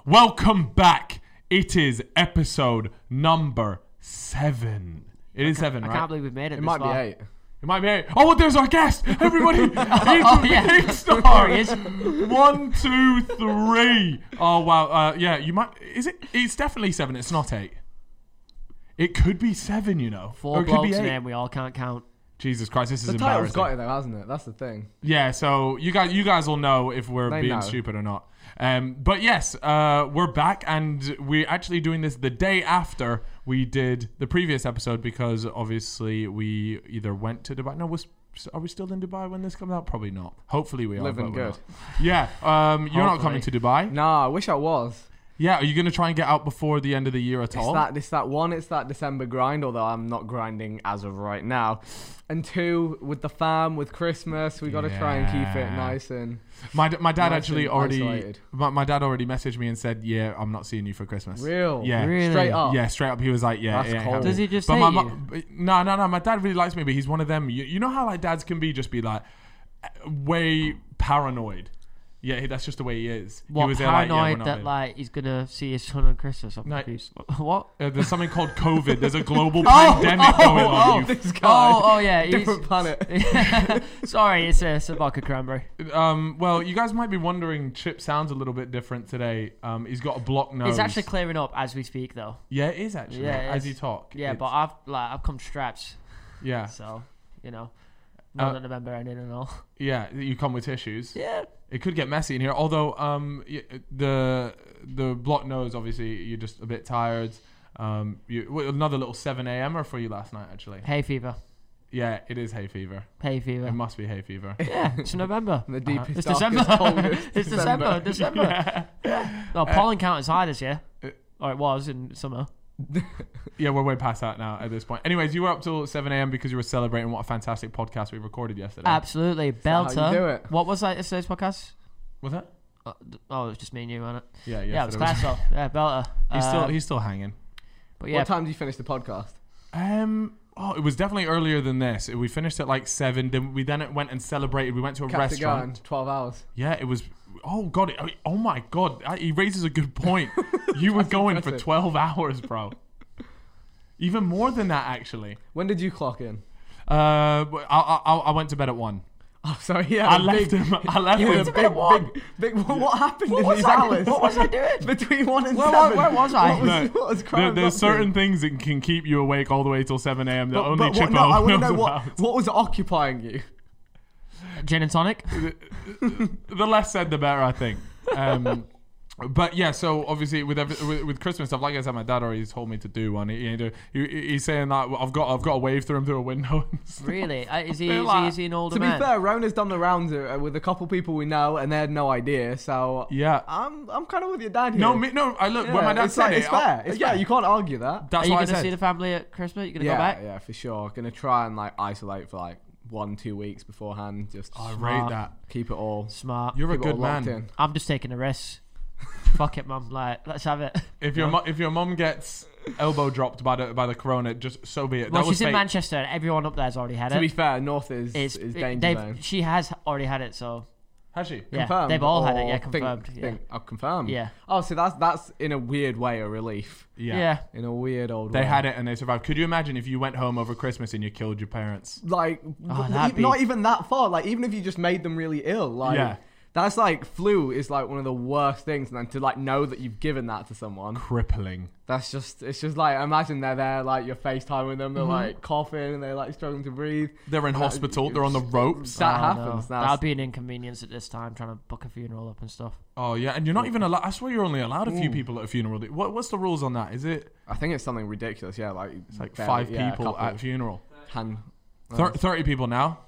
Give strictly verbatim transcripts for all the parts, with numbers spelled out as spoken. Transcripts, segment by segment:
welcome back. It is episode number seven. It is seven, I right? can't believe we've made it. It this might far. be eight. It might be eight. Oh, well, there's our guest. Everybody. He's Oh, the yeah. big star. There he is. One, two, three. Oh, wow. Uh, yeah, you might. Is it? It's definitely seven. It's not eight. It could be seven, you know. Four or it could be blokes eight. name we all can't count. Jesus Christ, this is The title's embarrassing. got it though, hasn't it? That's the thing. Yeah, so you guys, you guys will know if we're They being know. stupid or not. Um, but yes, uh, we're back, and we're actually doing this the day after we did the previous episode because obviously we either went to Dubai. No, was are we still in Dubai when this comes out? Probably not. Hopefully we are. Living but we're good. not. Yeah. Um, you're not Hopefully. coming to Dubai. Nah, I wish I was. Yeah. Are you going to try and get out before the end of the year at It's all? that, it's that one, it's that December grind, although I'm not grinding as of right now. And two, with the fam, with Christmas, we got to try and keep it Yeah. nice and... My d- my dad Nice actually and already isolated. my, my dad already messaged me and said, "Yeah, I'm not seeing you for Christmas." Real? Yeah. Really? Straight up? Yeah, straight up. He was like, "Yeah, That's it ain't cold. happening." Does he just But hate my you? mum- no, no, no. My dad really likes me, but he's one of them. You, you know how like dads can be, just be like way paranoid. Yeah, that's just the way he is. What, he was there like, yeah, we're paranoid not that in. like he's gonna see his son on Christmas? I'm No. confused. What? Uh, there's something called COVID. There's a global Oh, pandemic oh, going on. oh. you This guy. Oh, oh yeah. he's- Different planet. Sorry, it's a, it's a vodka cranberry. Um, well, you guys might be wondering, Chip sounds a little bit different today. Um, he's got a blocked nose. It's actually clearing up as we speak, though. yeah, it is actually. Yeah, it as is. you talk. Yeah, It's- but I've like I've come strapped, yeah, so you know, Uh, not that November ending and all. yeah, you come with tissues. Yeah. It could get messy in here. Although um, y- the the blocked nose, obviously, you're just a bit tired. Um, you, well, another little seven a.m.er for you last night, actually. Hay fever. Yeah, it is hay fever. Hay It fever. must be hay fever. Yeah, it's November. The deepest, It's darkest, December. coldest It's December. December. yeah. No, pollen count is high this year. Uh, Or it was in summer. yeah, we're way past that now at this point. Anyways, you were up till seven a.m. because you were celebrating what a fantastic podcast we recorded yesterday. Absolutely. how you Belter. do it. What was that yesterday's podcast? Was that? Oh, d- oh, it was just me and you, wasn't it? Yeah, Yeah, it was yesterday class though. Yeah, Belter. He's still Um, he's still hanging. But yeah, What time do you finish the podcast? Um. Oh, it was definitely earlier than this. We finished at like seven. Then we then went and celebrated. We went to a Kept it going. restaurant. twelve hours. Yeah, it was. Oh god. It, oh my god. I- He raises a good point. You were That's going for impressive. twelve hours, bro. Even more than that, actually. When did you clock in? Uh, I I, I went to bed at one. Oh, sorry, yeah. I big- left him. I left You him. were to bed at one? big, big, big, what happened What in was these I- hours? what was I doing? Between one and Where- seven. where was I? What was, No, what was There, crime there's boxing? certain things that can keep you awake all the way till seven a.m. that But, only but what, Chippo no, I want to knows know what, about. what was occupying you. gin and tonic. The less said, the better, I think. Um, but yeah, so obviously with, every, with with Christmas stuff, like I said, my dad already told me to do one. He, he, he, he's saying that I've got I've got to wave through him through a window. And stuff. Really? Uh, Is he, They're is, like- he, is he an older To be man? fair, Rona's done the rounds uh, with a couple people we know, and they had no idea. So Yeah. I'm I'm kind of with your dad here. No, me, no. I look Yeah, when my dad it's said like, it. it's I- fair. It's yeah, fair. You can't argue that. That's Are you what I going to said. see the family at Christmas? You going to yeah, go back? yeah, for sure. Gonna try and like isolate for like one, two weeks beforehand. Just I Smart. rate that. keep it all. Smart. You're a keep it all good locked man. in. I'm just taking a risk. Fuck it, mum. Like, let's have it. If your mo- if your mum gets elbow dropped by the by the corona, just so be it. Well, that was she's in fake. Manchester. And everyone up there's already had To it. be fair, North is It's, is it- danger they've- zone. she has already had it, so Has she? yeah, Confirmed, they've all had it. or Yeah, think- confirmed. Think, oh, confirmed. yeah, Oh, so that's that's in a weird way a relief. Yeah. yeah. In a weird old They way. had it and they survived. Could you imagine if you went home over Christmas and you killed your parents? Like, Oh, w- that'd be- not even that far. Like, even if you just made them really ill, like, Yeah. that's like flu is like one of the worst things. And then to like know that you've given that to someone, Crippling. that's just, it's just like, imagine they're there, like you're FaceTime with them, they're Mm-hmm. like coughing and they're like struggling to breathe. They're in That- hospital. They're on the ropes. That Oh, happens. no. That's- That'd be an inconvenience at this time, trying to book a funeral up and stuff. Oh yeah, and you're not even allowed. I swear you're only allowed a few Ooh. people at a funeral. What what's the rules on that? Is it I think it's something ridiculous. Yeah, like it's like barely- five yeah, a people couple at a funeral? hand. Thir- Thirty people now.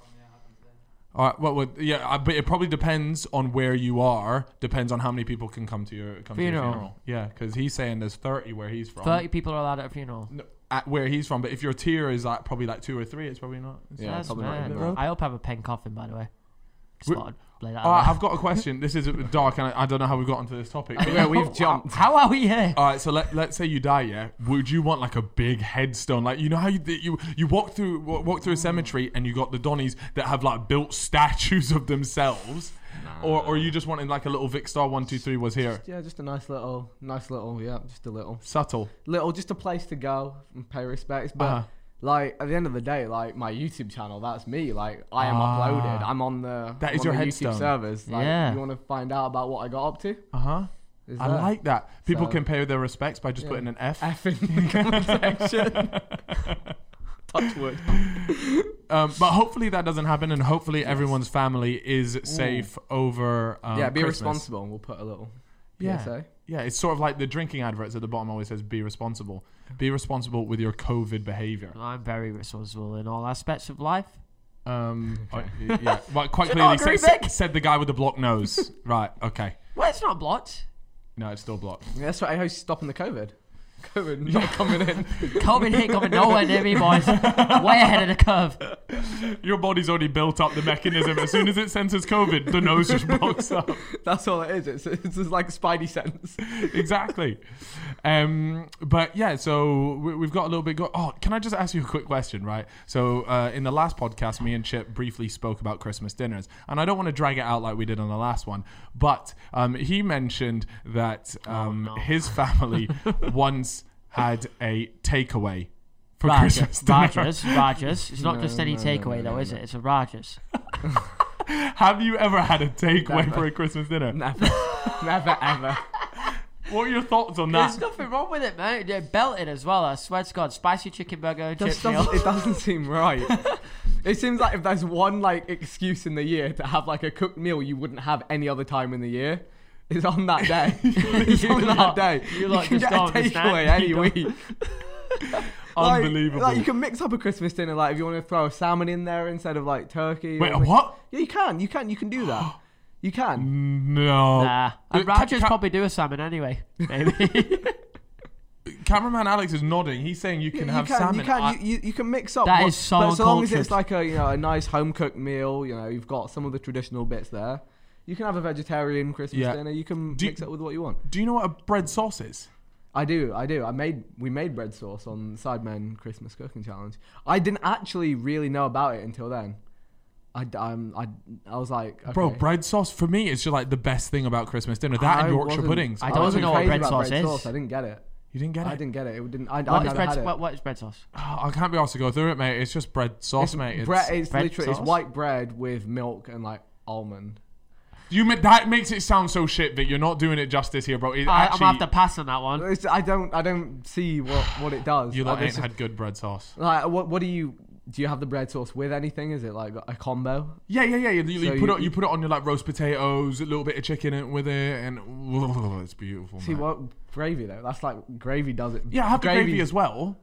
All right. Well, well yeah, I- but it probably depends on where you are. Depends on how many people can come to your come to Funeral. your funeral. Yeah, because he's saying there's thirty where he's from. Thirty people are allowed at a funeral. No, at where he's from, but if your tier is like probably like two or three, it's probably not. It's Yeah, That's probably not mad. even that. I hope I have a pen coffin, by the way. Just We- thought I'd lay that All out right, there. I've got a question. This is a bit dark, and I, I don't know how we got onto this topic. Yeah, we've jumped. How are we here? All right, so let let's say you die. Yeah, would you want like a big headstone? Like you know how you you you walk through walk through a cemetery and you got the Donnies that have like built statues of themselves. Nah. or or you just wanted like a little Vicstar one two three was here. Yeah, just a nice little, nice little, yeah, just a little, Subtle. little, just a place to go and pay respects. But Uh-huh. like at the end of the day, like my YouTube channel, that's me. Like I am Ah. uploaded. I'm on the That is I'm your on the headstone. YouTube servers. Like, Yeah. You want to find out about what I got up to? Uh huh. Is I there. like that. People So- can pay their respects by just Yeah. putting an F. F in the comment section. Touch wood. Um, but hopefully that doesn't happen, and hopefully everyone's family is safe over. Um, yeah, be Christmas. responsible. We'll put a little P S A. Yeah. Yeah, it's sort of like the drinking adverts at the bottom always says be responsible. Be responsible with your COVID behavior. I'm very responsible in all aspects of life. Um, I- yeah, well, quite Do you not clearly agree, said, Vic? said the guy with the blocked nose. Right, okay. Well, it's not blocked. No, it's still blocked. Yeah, that's right. I hope stopping the COVID. COVID not coming in. COVID ain't coming nowhere near me, boys. Way ahead of the curve. Your body's already built up the mechanism. As soon as it senses COVID, the nose just blocks up. That's all it is. It's, it's just like a spidey sense. Exactly. Um, but yeah, so we, we've got a little bit. Go- oh, can I just ask you a quick question, right? So uh, in the last podcast, me and Chip briefly spoke about Christmas dinners, and I don't want to drag it out like we did on the last one, but um, he mentioned that um, no. his family once had a takeaway for Rogers, Christmas dinner. Rogers, Rogers. It's not No, just any no, takeaway, no, though, no, is no. it? It's a Rogers. Have you ever had a takeaway Never. for a Christmas dinner? Never. Never, ever. What are your thoughts on that? There's nothing wrong with it, man. They're belted as well. I swear to God, spicy chicken burger and chip Just meal. doesn't, it doesn't seem right. It seems like if there's one like excuse in the year to have like a cooked meal you wouldn't have any other time in the year, it's on that day. It's on You that lot- day. you lot can just get a don't understand. takeaway any You don't- week. Like- Unbelievable. Like, you can mix up a Christmas dinner. Like if you want to throw a salmon in there instead of like turkey. Wait, or a like- what? Yeah, you can. You can. You can do that. You can. No. Nah. Uh, And ca- Rogers ca- probably do a salmon anyway. Maybe. Cameraman Alex is nodding. He's saying you can you have can, salmon. You can. I- you, you, you can mix up. That what- is so But so long as it's uncultured. like a you know a nice home cooked meal, you know you've got some of the traditional bits there. You can have a vegetarian Christmas Yeah. dinner. You can Do you- mix it with what you want. Do you know what a bread sauce is? I do, I do. I made we made bread sauce on Sidemen Christmas Cooking Challenge. I didn't actually really know about it until then. I, um, I, I was like, okay. Bro, bread sauce for me is just like the best thing about Christmas dinner. That I and Yorkshire wasn't- puddings. I I don't wasn't know what crazy bread about sauce bread is. sauce. I didn't get it. You didn't get I it? didn't get it. It didn't. I, I What is never bread? had it. What, what is bread sauce? Oh, I can't be asked to go through it, mate. It's just bread sauce, It's mate. It's, bread. It's bread literally it's sauce? white bread with milk and like almond. you ma- that makes it sound so shit, Vic. You're not doing it justice here, bro. It I, I'm actually, gonna have to pass on that one. It's, I don't. I don't see what, what it does. you lot Like, ain't it's just- had good bread sauce. Like, what? What do you? Do you have the bread sauce with anything? Is it like a combo? Yeah, yeah, yeah. You, you So put you- it, you put it on your like roast potatoes, a little bit of chicken in with it, and it's beautiful. See man. what gravy though? That's like gravy does it. Yeah, have the Gravy- gravy as well.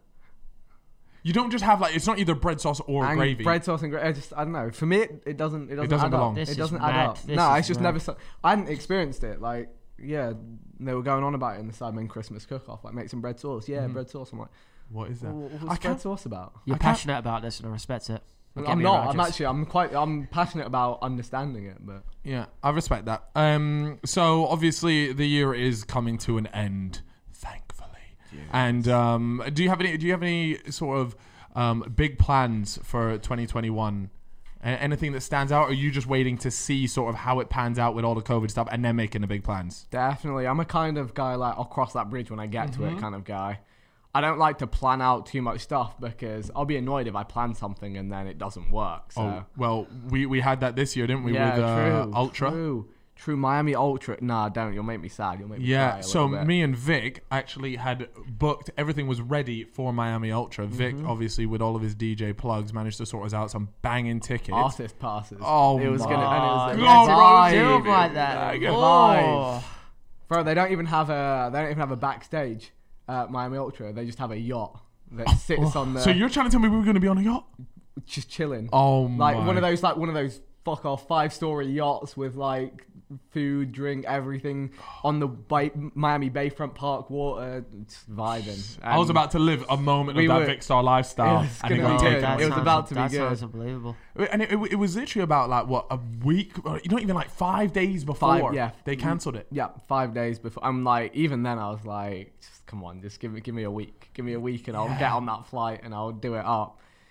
You don't just have like it's not either bread sauce or and gravy. bread sauce and gravy. I just I don't know. For me, it, it doesn't. It doesn't, doesn't add belong. up. This it is doesn't add mad. up. This no, is it's just mad. never. So, I hadn't experienced it. Like, yeah, they were going on about it in the Sidemen Christmas cook-off. Like, make some bread sauce. Yeah, Mhm. bread sauce. I'm like, What is that? well, I what's can't- bread sauce about? You're I can't- passionate about this, and I respect it. Get I'm me not. I'm Rogers. actually. I'm quite. I'm passionate about understanding it, but Yeah, I respect that. Um, so obviously the year is coming to an end, thankfully. And um, do you have any? Do you have any sort of um, big plans for twenty twenty-one? A- anything that stands out? Or are you just waiting to see sort of how it pans out with all the COVID stuff and then making the big plans? definitely, I'm a kind of guy like I'll cross that bridge when I get to Mhm. it kind of guy. I don't like to plan out too much stuff because I'll be annoyed if I plan something and then it doesn't work. So. Oh well, we, we had that this year, didn't we? yeah, with uh, true, Ultra. True, true. Miami Ultra. Nah, don't. You'll make me sad. You'll make me cry Yeah, a so little bit. me and Vic actually had booked, everything was ready for Miami Ultra. Vic, Mhm. obviously, with all of his D J plugs, managed to sort us out some banging tickets. artist passes. Oh it was my gonna. And it was God. the Oh, vibe, do 'em it like was that. the Oh. vibe. Bro, they don't even have a. They don't even have a backstage at Miami Ultra. They just have a yacht that sits on the. So you're trying to tell me we were going to be on a yacht? just chilling. Oh like my. one of those, like one of those fuck off five story yachts with like food, drink, everything on the bay, Miami Bayfront Park water, just vibing. I was And about to live a moment we of that were- Vic Star lifestyle, It was and it gonna got be taken good. away It was from about to be that good. sounds unbelievable. me. And it, it, it was literally about like what a week, or not even like five days before. Five- yeah. they cancelled it. Yeah, five days before. I'm like, even then, I was like, just come on, just give me, give me a week, give me a week, and I'll Yeah. get on that flight and I'll do it up.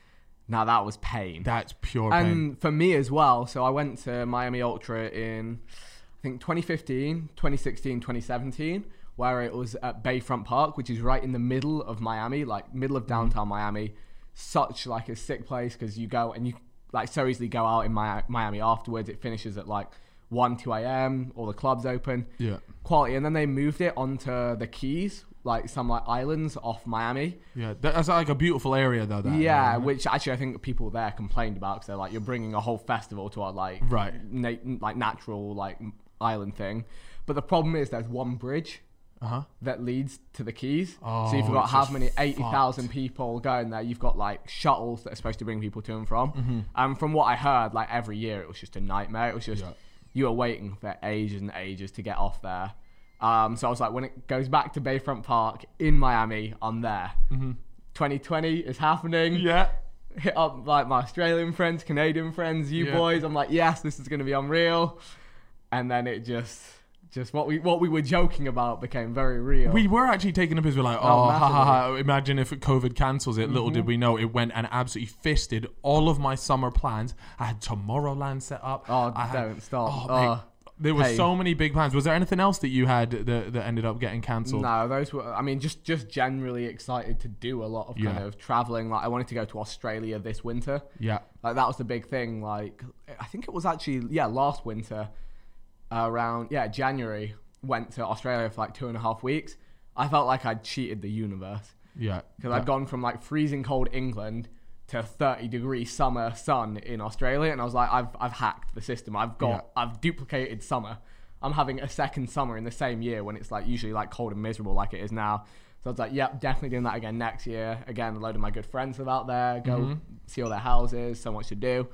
Now that was pain. That's pure pain. And for me as well, so I went to Miami Ultra in, I think, twenty fifteen, twenty sixteen, twenty seventeen, where it was at Bayfront Park, which is right in the middle of Miami, like middle of downtown mm. Miami. Such like a sick place because you go and you like so easily go out in Mi- Miami afterwards. It finishes at like one, two a.m. All the clubs open. Yeah. Quality. And then they moved it onto the Keys, like some like islands off Miami. Yeah, that's like a beautiful area though. That, yeah, right? which actually I think people there complained about because they're like, you're bringing a whole festival to our like right, na- like natural like island thing. But the problem is there's one bridge uh-huh. that leads to the Keys. Oh, so you've got how many eighty thousand fucked. people going there. You've got like shuttles that are supposed to bring people to and from. Mm-hmm. And from what I heard, like every year it was just a nightmare. It was just yeah. you were waiting for ages and ages to get off there. Um, so I was like, when it goes back to Bayfront Park in Miami, I'm there. Mm-hmm. twenty twenty is happening. Yeah. Hit up like my Australian friends, Canadian friends, you yeah. boys. I'm like, yes, this is going to be unreal. And then it just, just what we what we were joking about became very real. We were actually taking a piss. We're like, oh, Oh, ha, ha, ha. massively. Imagine if COVID cancels it. Mm-hmm. Little did we know it went and absolutely fisted all of my summer plans. I had Tomorrowland set up. Oh, I had, don't stop. Oh, Oh, mate, there were pain. so many big plans. Was there anything else that you had that, that ended up getting cancelled? No, those were. I mean, just just generally excited to do a lot of kind Yeah. of traveling. Like, I wanted to go to Australia this winter. Yeah. Like that was the big thing. Like, I think it was actually yeah last winter, uh, around yeah January. Went to Australia for like two and a half weeks. I felt like I'd cheated the universe Yeah. because yeah. I'd gone from like freezing cold England to thirty degree summer sun in Australia, and I was like, I've I've hacked the system. I've got Yeah. I've duplicated summer. I'm having a second summer in the same year when it's like usually like cold and miserable like it is now. So I was like, yep, definitely doing that again next year. Again, a load of my good friends live out there. Go Mm-hmm. see all their houses. So much to do.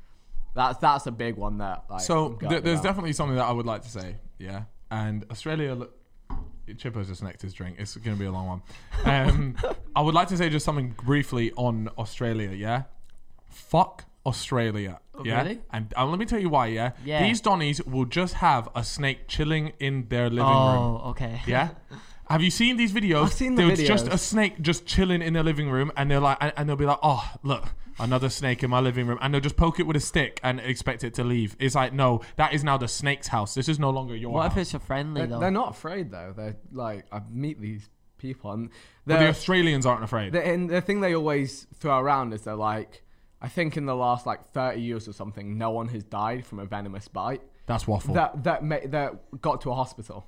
That's that's a big one that. Like, So I'm th- gutted there's about. definitely something that I would like to say. Yeah. And Australia, look, Chippo's just necked his drink. It's going to be a long one. Um, I would like to say just something briefly on Australia. Yeah. Fuck Australia. Oh, Yeah. really? And uh, let me tell you why. Yeah? Yeah. These Donnies will just have a snake chilling in their living room. Oh, okay. Yeah. Have you seen these videos? I've seen the There's just videos. a snake just chilling in their living room, and they're like, and, and they'll be like, "Oh, look, another snake in my living room," and they'll just poke it with a stick and expect it to leave. It's like, no, that is now the snake's house. This is no longer your What house. if it's a friendly They're, though? they're not afraid though. They're like I meet these people and But the they're, Australians aren't afraid. the, and the thing they always throw around is they're like, I think in the last like thirty years or something, no one has died from a venomous bite That's waffle. that that ma- that got to a hospital.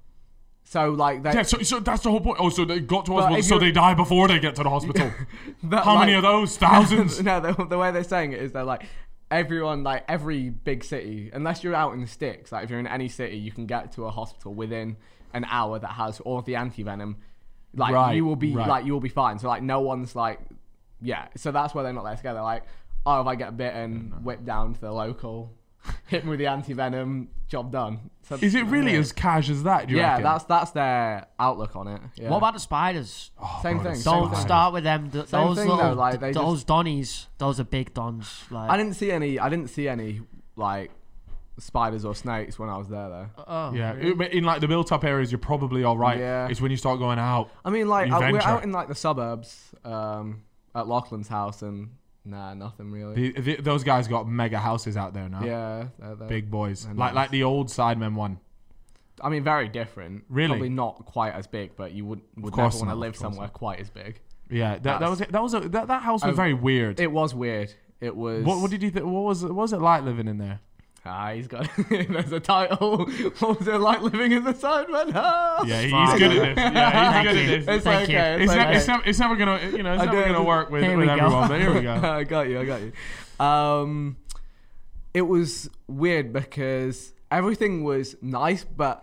So like they, yeah, so, so that's the whole point. Oh, so they got to But hospital, if so you're- they die before they get to the hospital. that, How many like- of those? Thousands. no, the, the way they're saying it is they're like everyone, like every big city, unless you're out in the sticks, like if you're in any city, you can get to a hospital within an hour that has all of the anti venom. Like Right, you will be right. like you will be fine. So like no one's like, yeah. So that's why they're not there together. Like, oh, if I get bitten, whip down to the local, hit me with the anti venom, job done. So, Is it really yeah. as cash as that? Do you Yeah, reckon? that's that's their outlook on it. Yeah. What about the spiders? Oh, Same bro, thing, the same Don't thing. spiders. start with them. Th- Same those thing, little, though, like, they th- those donnies, those are big dons. Like, I didn't see any. I didn't see any like spiders or snakes when I was there though. oh, Yeah, really? in like the built-up areas, you're probably all right. Yeah. It's when you start going out. I mean, like You uh, we're venture. out in like the suburbs um, at Lachlan's house, and nah, nothing really. The, the, those guys got mega houses out there now. Yeah, they're, they're, Big boys, they're like nice. like the old Sidemen one. I mean, very different. Really? Probably not quite as big, but you would would course never want not, to live of course somewhere not. quite as big. Yeah, that, that That's- was it. That was a, that, that house was Oh, very weird. It was weird. It was. what, what did you think? What was what was it like living in there? Ah, he's got. There's a title. What was it like living in the Sidemen? Ah! Yeah, he's Fine. good at this. Yeah, he's Thank good you. at this. It's Thank you. okay. It's, It's, okay. ne- it's, never, it's never gonna, you know, it's I never do- gonna work with, Here with we go. everyone. But here we go. I got you. I got you. Um, it was weird because everything was nice, but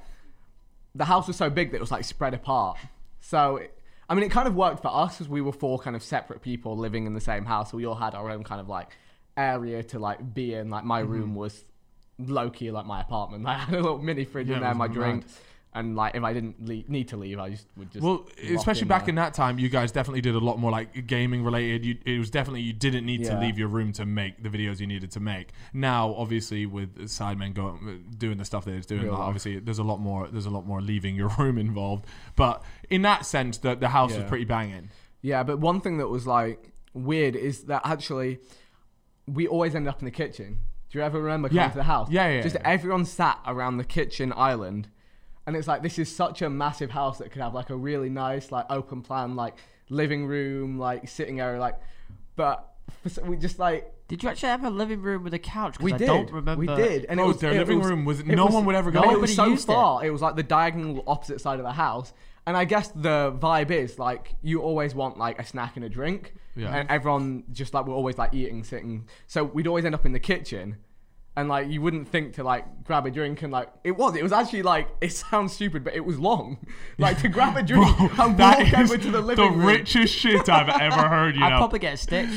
the house was so big that it was like spread apart. So, it, I mean, it kind of worked for us because we were four kind of separate people living in the same house. So we all had our own kind of like area to like be in. Like my room was low key like my apartment. Like, I had a little mini fridge Yeah, in it there, was my mad. drink. And like, if I didn't le- need to leave, I just would just. Well, lock especially back there. in that time, you guys definitely did a lot more like gaming related. You, it was definitely you didn't need to Yeah. leave your room to make the videos you needed to make. Now, obviously, with Sidemen going doing the stuff that it's doing, Real like, life. obviously there's a lot more. There's a lot more leaving your room involved. But in that sense, the the house was Yeah. pretty banging. Yeah, but one thing that was like weird is that actually we always end up in the kitchen. Do you ever remember coming Yeah. to the house? Yeah, yeah, Just yeah. everyone sat around the kitchen island, and it's like this is such a massive house that could have like a really nice like open plan like living room, like sitting area, like, but for, we just like. Did you actually have a living room with a couch? 'Cause We I did. don't remember. We did, and Bro, it was their it living was- room was it no was- one would ever go. No, it Nobody was so used it. far. It. was like the diagonal opposite side of the house, and I guess the vibe is like you always want like a snack and a drink, Yeah. and everyone just like we're always like eating, sitting. So we'd always end up in the kitchen, and like you wouldn't think to like grab a drink and like it was. It was actually like it sounds stupid, but it was long. Like to grab a drink and That walk is over to the the living room. richest shit I've ever heard. You I'd know. probably get a stitch.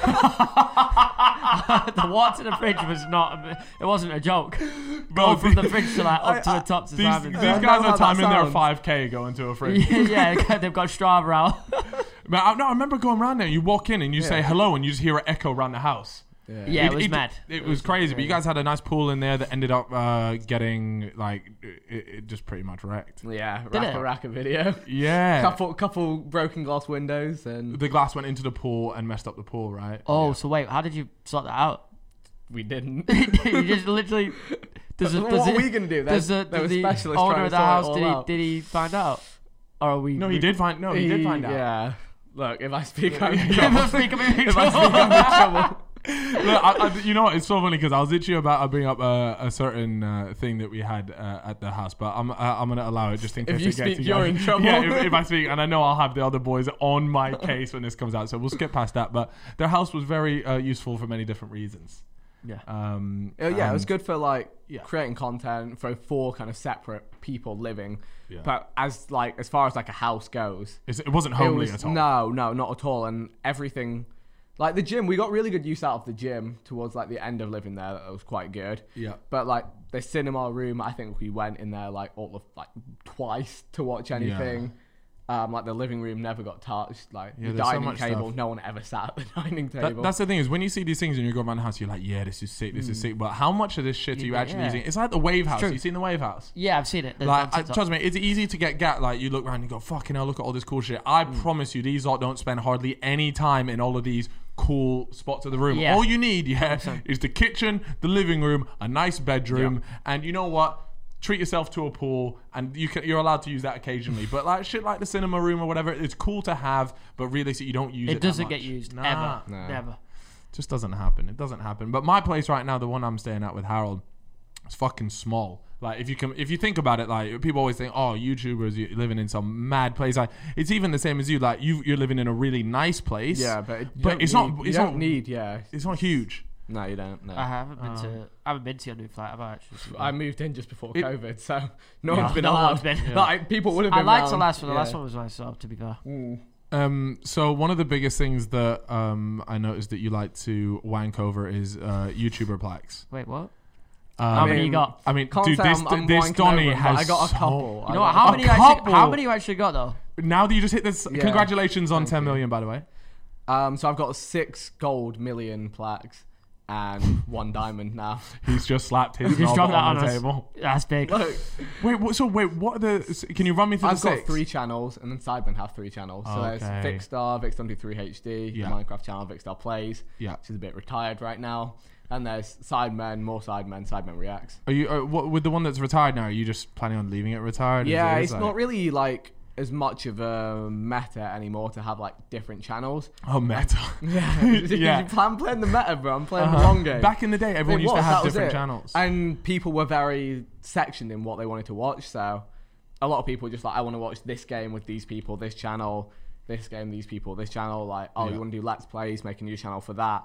The water in the fridge was not. A, it wasn't a joke. Go from the fridge to like up to the top to These, Simon. these I know guys how are that timing their sounds. five K going to a fridge. yeah, yeah, they've got Strava out. Man, I, no, I remember going around there. You walk in and you say Yeah. hello, and you just hear an echo around the house. Yeah, it was mad. It, was crazy, but you guys had a nice pool in there that ended up uh, getting like it, it just pretty much wrecked. Yeah, Did Raka it? Raka video. Yeah, couple couple broken glass windows and the glass went into the pool and messed up the pool, right? Oh, so wait, how did you sort that out? we didn't. You just literally. Does it, What does are it, we gonna do? Does There- the, there does were the specialists owner trying of to the sort it house all did he out. did he find out? Or are we? No, he did find. No, he did find out. Yeah. Look, if I speak, I'm in If trouble. I speak, I'm in If I speak, trouble. I'm in trouble. Look, I, I, you know what? It's so funny because I was itchy about uh, bringing up uh, a certain uh, thing that we had uh, at the house, but I'm uh, I'm gonna allow it just in If case you it gets speak, you you're guys- in trouble. Yeah, if, if I speak, and I know I'll have the other boys on my case when this comes out, so we'll skip past that. But their house was very uh, useful for many different reasons. Yeah. Um, Uh, yeah, it was and- good for like Yeah. creating content for four kind of separate people living. Yeah. But as like as far as like a house goes, It's, it wasn't it homely was, at all. no, no, not at all. And everything, like the gym, we got really good use out of the gym towards like the end of living there. That was quite good. Yeah. But like the cinema room, I think we went in there like all of like twice to watch anything. Um, like the living room never got touched. Like Yeah, the there's so dining much table, stuff. no one ever sat at the dining That, table. that's the thing is when you see these things and you go around the house, you're like, yeah, this is sick, this is sick. But how much of this shit are you Yeah, actually yeah. using? It's like the Wave House. true. You seen the Wave House? Yeah, I've seen it. There's Like, on I, TikTok. trust me, it's easy to get gat. Like, you look around and you go, fucking hell, look at all this cool shit. I Mm. promise you, these lot don't spend hardly any time in all of these cool spots of the room. Yeah. All you need, yeah, one hundred percent. is the kitchen, the living room, a nice bedroom, and you know what? Treat yourself to a pool, and you can, you're allowed to use that occasionally. But like shit, like the cinema room or whatever, it's cool to have, but realistically, you don't use it. It that doesn't much. get used Nah. ever. No. Never. Just doesn't happen. It doesn't happen. But my place right now, the one I'm staying at with Harold, it's fucking small. Like if you can, if you think about it, like people always think, oh, YouTubers, you're living in some mad place. Like it's even the same as you. Like you, you're living in a really nice place. yeah, but, it, you but don't it's need, not. You It's don't not. need. Yeah. It's not huge. No, you don't. No. I haven't been Um, to. I haven't been to your new flat. Have I actually? I moved in just before It- COVID, so no Yeah. one's been No allowed. one's been. Yeah. Like people would have I been. liked the round. last one. The Yeah. last one was nice. So to be fair. Mm. Um. So one of the biggest things that um I noticed that you like to wank over is uh YouTuber plaques. Wait, what? Um, How many mean, you got? I mean, Can't dude, say this I'm- I'm this wanking Donny over, but has. I got a so- couple. You know what? I How got- many? a You actually, couple. how many you actually got though? Now that you just hit this, Yeah. congratulations on Thank ten you. million, by the way. Um, so I've got six gold million plaques and one diamond now. He's just slapped his Just knob drop that on on the us. table. That's big. Look, Wait, what, so wait, what are the? Can you run me through I've the got six? three channels, and then Sidemen have three channels. So Okay. there's Vicstar, Vicstar do three H D, Yeah. the Minecraft channel, Vicstar Plays, Yeah. which is a bit retired right now. And there's Sidemen, more Sidemen, Sidemen Reacts. Are you uh, what, with the one that's retired now? Are you just planning on leaving it retired? as Yeah, it is, it's like- not really like as much of a meta anymore to have like different channels. Oh, meta. Yeah, Yeah. you plan playing the meta, bro. I'm playing Uh-huh. the long game. Back in the day, everyone It used to was, have that was different it. channels. And people were very sectioned in what they wanted to watch. So a lot of people were just like, I want to watch this game with these people, this channel, this game, these people, this channel. Like, oh, Yeah. you want to do Let's Plays, make a new channel for that.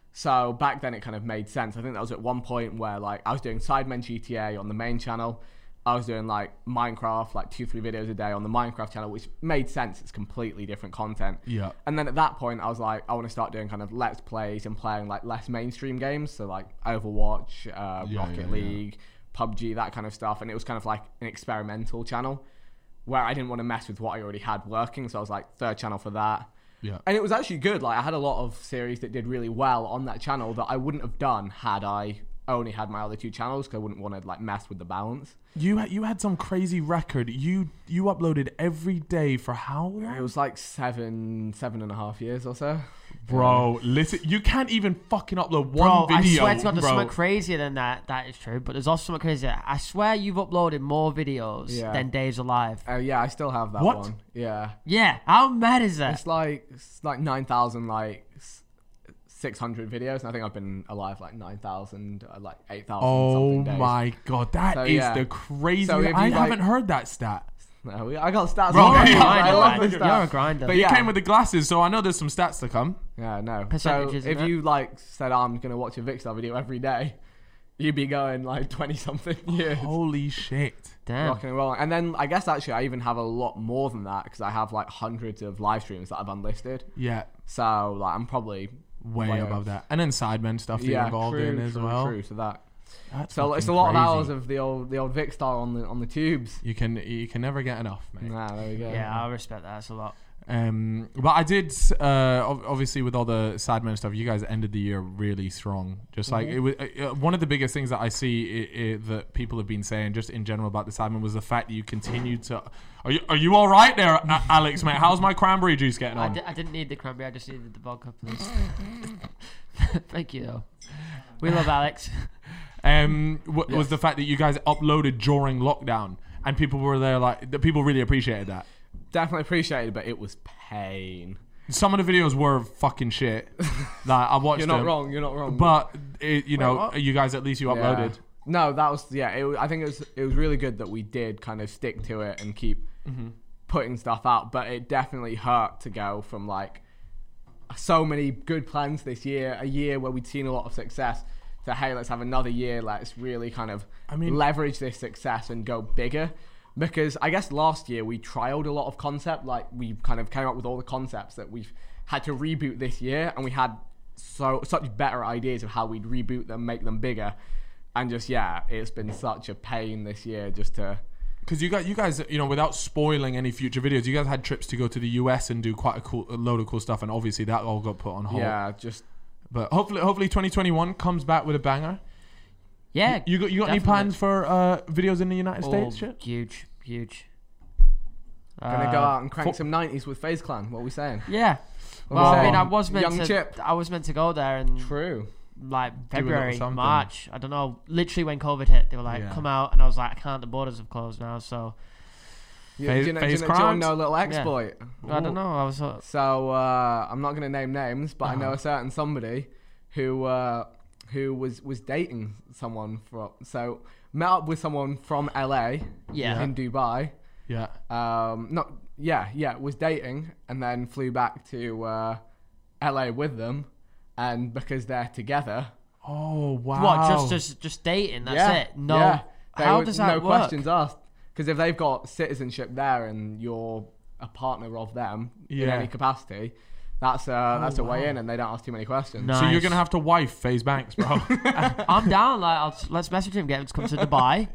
So back then it kind of made sense. I think that was at one point where like I was doing Sidemen G T A on the main channel. I was doing like Minecraft, like two, three videos a day on the Minecraft channel, which made sense. It's completely different content. Yeah. And then at that point, I was like, I want to start doing kind of Let's Plays and playing like less mainstream games. So like Overwatch, uh, Yeah, Rocket yeah, yeah. League, P U B G, that kind of stuff. And it was kind of like an experimental channel where I didn't want to mess with what I already had working. So I was like, third channel for that. Yeah. And it was actually good. Like I had a lot of series that did really well on that channel that I wouldn't have done had I only had my other two channels, because I wouldn't want to like mess with the balance. You had, you had some crazy record. You you uploaded every day for how long? It was like seven, seven and a half years or so. Bro, listen, you can't even fucking upload one Bro, video. I swear to God, there's bro. something crazier than that. That is true, but there's also something crazier. I swear you've uploaded more videos Yeah. than Days Alive. Uh, yeah, I still have that What? one. Yeah, Yeah, how mad is that? it's like it's like nine thousand like six hundred videos, and I think I've been alive like nine thousand, uh, like eight thousand. Oh something days. my god, that So, is yeah. the crazy. So if you, I like- haven't heard that stat. No, we- I got stats. Bro, already. you're a I grinder, love man. the You're a stats. grinder. But You yeah, came with the glasses, so I know there's some stats to come. yeah, no. So Percentages, if isn't it? you like said, I'm gonna watch a Vixar video every day, you'd be going like twenty something years. Holy shit. Damn. Rocking and rolling. And then I guess actually I even have a lot more than that because I have like hundreds of live streams that I've unlisted. Yeah, So like I'm probably way, way above off. that. And then Sidemen stuff that you're yeah involved true, in as true, well. True. So that That's so it's a fucking lot of crazy. hours of the old the old Vixar on the on the tubes. You can you can never get enough, mate. Nah, there we go. Yeah, I respect that. That's a lot. Um, but I did, uh, ob- obviously with all the Sidemen stuff, you guys ended the year really strong. Just like it was uh, one of the biggest things that I see i i that people have been saying, just in general about the Sidemen, was the fact that you continued to. Are you are you all right there, A- Alex, mate? How's my cranberry juice getting I, on? di- I didn't need the cranberry. I just needed the vodka, please. Thank you, though. We love Alex. Um, w- Yes. was the fact that you guys uploaded during lockdown and people were there, like the people really appreciated that. Definitely appreciated, but it was pain. Some of the videos were fucking shit. Like I watched You're not them, wrong. You're not wrong. but it, you know, what? you guys at least you Yeah. uploaded. No, that was yeah. It, was- I think it was it was really good that we did kind of stick to it and keep putting stuff out. But it definitely hurt to go from like so many good plans this year, a year where we'd seen a lot of success, to hey, let's have another year. Let's really kind of I mean- leverage this success and go bigger. Because I guess last year we trialed a lot of concept. Like we kind of came up with all the concepts that we've had to reboot this year, and we had so such better ideas of how we'd reboot them, make them bigger. And just yeah, it's been such a pain this year just to Because you got you guys, you know, without spoiling any future videos, you guys had trips to go to the U S and do quite a cool, a load of cool stuff, and obviously that all got put on hold. yeah, just But hopefully, hopefully, twenty twenty-one comes back with a banger. Yeah. You got you got any definitely. plans for uh, videos in the United Oh, States? Shit? huge, huge. gonna Uh, go out and crank fo- some nineties with FaZe Clan. What are we saying? Yeah. What Well, are we I saying? mean, I was meant Young to. Chip. I was meant to go there in True. like little February, something. March. I don't know. Literally when COVID hit, they were like, Yeah. "Come out," and I was like, "I can't. The borders have closed now." So You, FaZe- do you know, do you FaZe know, do you wanna crimes? know a little exploit? I don't know. I was. Uh, So uh, I'm not going to name names, but I know Uh-huh. a certain somebody who uh, who was, was dating someone from. So met up with someone from L A yeah. in Dubai. Yeah. Um, not yeah yeah was dating and then flew back to uh, L A with them, and because they're together. Oh wow. What? Just just just dating? That's yeah, it. No. yeah. They How were- does that no work? questions asked? Because if they've got citizenship there and you're a partner of them in Yeah. any capacity, that's uh, that's a way wow. in, and they don't ask too many questions. No. So you're Nice. gonna have to wife FaZe Banks, bro. I'm down. Like, I'll, let's message him. Get him to come to Dubai.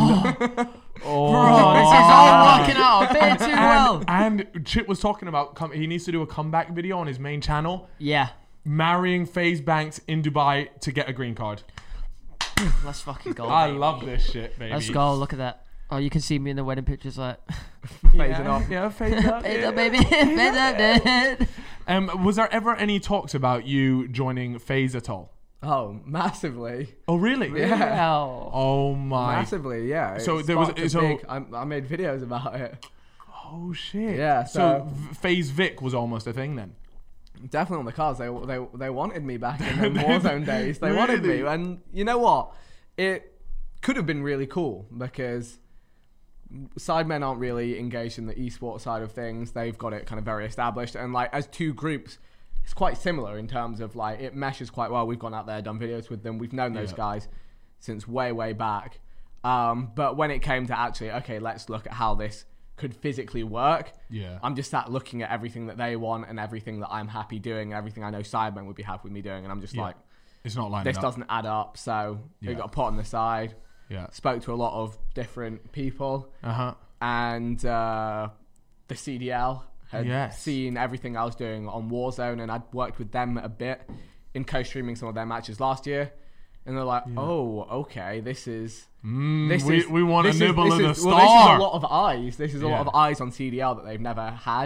oh, Bro, this is all working out a bit too well. and, and Chip was talking about come, he needs to do a comeback video on his main channel, Yeah. marrying FaZe Banks in Dubai to get a green card. Let's fucking go. I baby. love this shit, baby. Let's go. Look at that. Oh, you can see me in the wedding pictures, like. Phasing off. Yeah, FaZe up. Hey, yeah. baby. Hey, there, dude. Um, was there ever any talks about you joining FaZe at all? Oh, massively, Oh, really? Yeah. Hell. Oh my. massively, yeah. So It there was- sparked a so- big, I, I made videos about it. Oh shit. Yeah, So, so- v- FaZe Vic was almost a thing then. Definitely on the cards. They they they wanted me back in the Warzone days. They wanted me, Really? and you know what? It could have been really cool because Sidemen aren't really engaged in the esports side of things. They've got it kind of very established, and like as two groups, it's quite similar in terms of like it meshes quite well. We've gone out there, done videos with them. We've known those Yeah. guys since way way back. Um, but when it came to actually, okay, let's look at how this could physically work. Yeah. I'm just sat looking at everything that they want and everything that I'm happy doing, everything I know Sidemen would be happy with me doing, and I'm just Yeah. like, It's not lining this up. doesn't add up. So Yeah. we got put on the side. Yeah. Spoke to a lot of different people, Uh huh. and uh, the C D L had Yes. seen everything I was doing on Warzone, and I'd worked with them a bit in co-streaming some of their matches last year. And they're like, oh, okay, this is... Mm, This we, is, we want this a is- nibble this of the is- star. Well, this is a lot of eyes. This is a Yeah. lot of eyes on C D L that they've never had.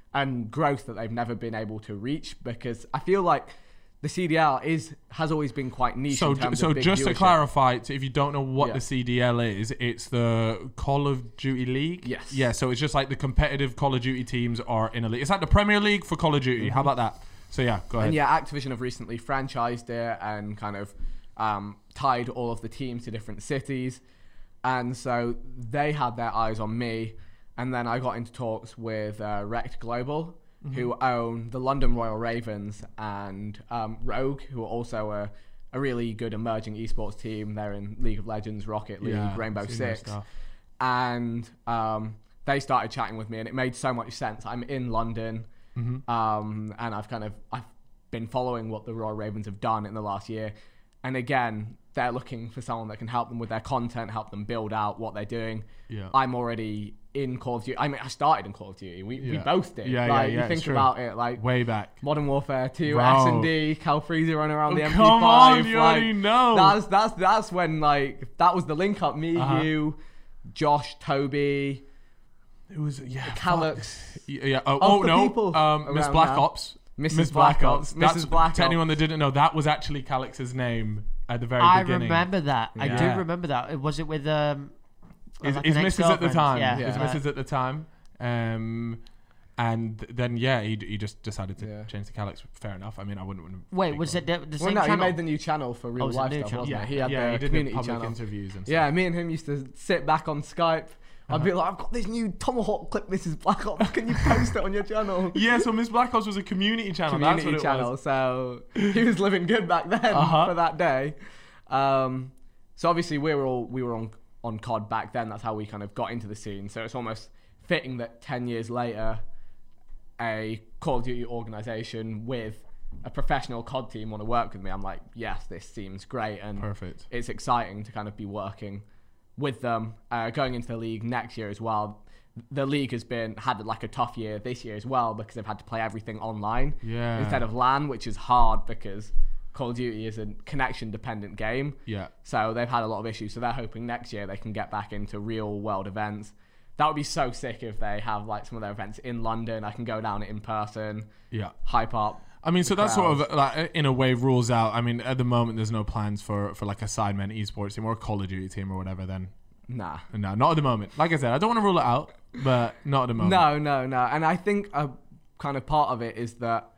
and growth that they've never been able to reach, because I feel like the C D L is has always been quite niche. So, in terms so of big just to viewership. clarify, so if you don't know what Yeah. the C D L is, it's the Call of Duty League. Yes. Yeah. So it's just like the competitive Call of Duty teams are in a league. It's like the Premier League for Call of Duty. How about that? So yeah, go ahead. And yeah, Activision have recently franchised it and kind of um, tied all of the teams to different cities, and so they had their eyes on me, and then I got into talks with uh, Rect Global, who own the London Royal Ravens, and um, Rogue, who are also a, a really good emerging esports team. They're in League of Legends, Rocket League, Yeah, Rainbow seen their Six. stuff. And um, they started chatting with me, and it made so much sense. I'm in London, Mm-hmm. um, and I've kind of I've been following what the Royal Ravens have done in the last year. And again, they're looking for someone that can help them with their content, help them build out what they're doing. Yeah. I'm already in Call of Duty. I mean, I started in Call of Duty. We, we Yeah. both did. Yeah, yeah, like, yeah, You think it's true. about it, like Way back. Modern Warfare two, Bro. S and D, Cal Freezer running around the Oh, M P five. come on, you like, already know. That's that's that's when like that was the link up. Me, Uh-huh. you, Josh, Toby, It was yeah. Calyx. fuck. Yeah. yeah. Oh, Of oh the no. people Um, Miss around Black now. Ops. Missus Black Ops. That's, Missus Black to Ops. anyone that didn't know, that was actually Calyx's name at the very I beginning. remember that. I Yeah. do remember that. Was it with um? Is, like is an Missus at the ex-girlfriend? time? Yeah. Yeah. Is Missus at the time? Um, and then yeah, he he just decided to Yeah. change to Calyx. Fair enough. I mean, I wouldn't. wouldn't Wait, be was called- it the, the Well, same no, channel? he made the new channel for real Oh, it was a life new stuff, channel. wasn't Yeah, it? He had yeah, the he did community the public channel. interviews and stuff. Yeah, me and him used to sit back on Skype. I'd be like, I've got this new Tomahawk clip, Missus Black Ops. Can you post it on your channel? Yeah, so Miss Black Ops was a community channel. Community That's what channel. it was. So he was living good back then Uh-huh. for that day. Um, so obviously we were all we were on on C O D back then. That's how we kind of got into the scene. So it's almost fitting that ten years later, a Call of Duty organization with a professional C O D team want to work with me. I'm like, yes, this seems great, and Perfect. it's exciting to kind of be working with them, uh, going into the league next year as well. The league has been had like a tough year this year as well, because they've had to play everything online Yeah. instead of LAN, which is hard because Call of Duty is a connection dependent game. Yeah. So they've had a lot of issues. So they're hoping next year they can get back into real world events. That would be so sick if they have like some of their events in London. I can go down in person, Yeah. hype up. I mean, so the that sort crowds. of like in a way rules out. I mean, at the moment, there's no plans for for like a Sidemen esports team or a Call of Duty team or whatever. Then Nah. no, not at the moment. Like I said, I don't want to rule it out, but not at the moment. No, no, no. And I think a kind of part of it is that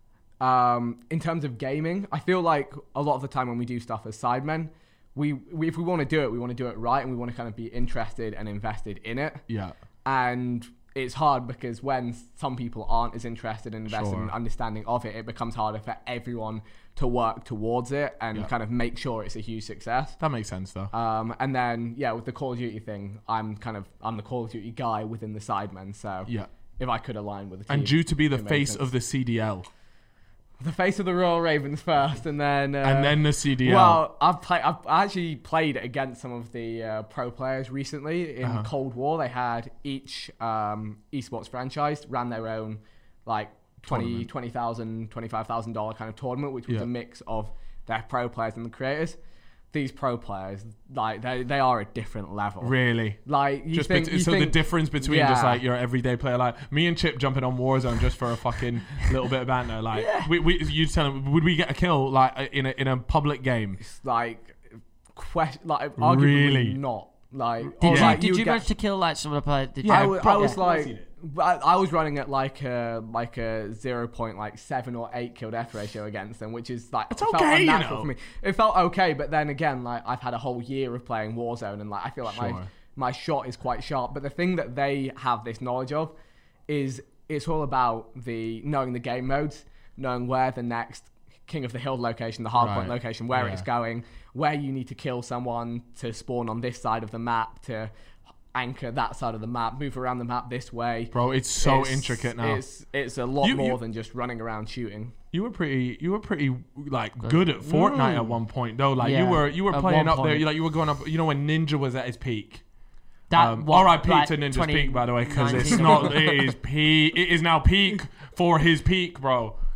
um, in terms of gaming, I feel like a lot of the time when we do stuff as sidemen, we, we if we want to do it, we want to do it right, and we want to kind of be interested and invested in it. Yeah. And it's hard because when some people aren't as interested and invested Sure. in understanding of it, it becomes harder for everyone to work towards it and Yeah. kind of make sure it's a huge success. That makes sense though. Um, and then, yeah, with the Call of Duty thing, I'm kind of, I'm the Call of Duty guy within the Sidemen. So Yeah. if I could align with the team. And due to be the it makes face sense. of the C D L The face of the Royal Ravens first, and then... Uh, and then the C D L. Well, I've, play, I've actually played against some of the uh, pro players recently. In Uh-huh. Cold War, they had each um, esports franchise ran their own, like, twenty, Tournament. twenty thousand, twenty-five thousand dollars kind of tournament, which was Yeah. a mix of their pro players and the creators. These pro players, like, they, they are a different level. Really? Like, you Just think... bet- you so think, the difference between just Yeah. like your everyday player, like me and Chip jumping on Warzone just for a fucking little bit of banter, like we, we you tell him, would we get a kill like in a in a public game? like, question, like, arguably Really? not. Like, Did or, you like, did would you get- manage to kill like some of the players? Did Yeah, I you? was, I bro, was yeah. like, Seen it. I, I was running at like a like a zero point like seven or eight kill death ratio against them, which is like It's it felt okay, you unnatural know. for me. It felt okay, but then again, like I've had a whole year of playing Warzone, and like I feel like my Sure. my shot is quite sharp. But the thing that they have this knowledge of is it's all about the knowing the game modes, knowing where the next King of the Hill location, the hardpoint Right. location, where Yeah. it's going, where you need to kill someone to spawn on this side of the map to anchor that side of the map, move around the map this way. Bro, it's so It's- intricate now. It's it's a lot You- more you- than just running around shooting. You were pretty, you were pretty like good at Fortnite at one point though. Like you Yeah, were, you were at playing one up there. point. You like you were going up. You know when Ninja was at his peak. That Um, what, R I P like, to Ninja's twenty peak, by the way, because it's nineteen? not. It is peak. It is now peak for his peak, bro.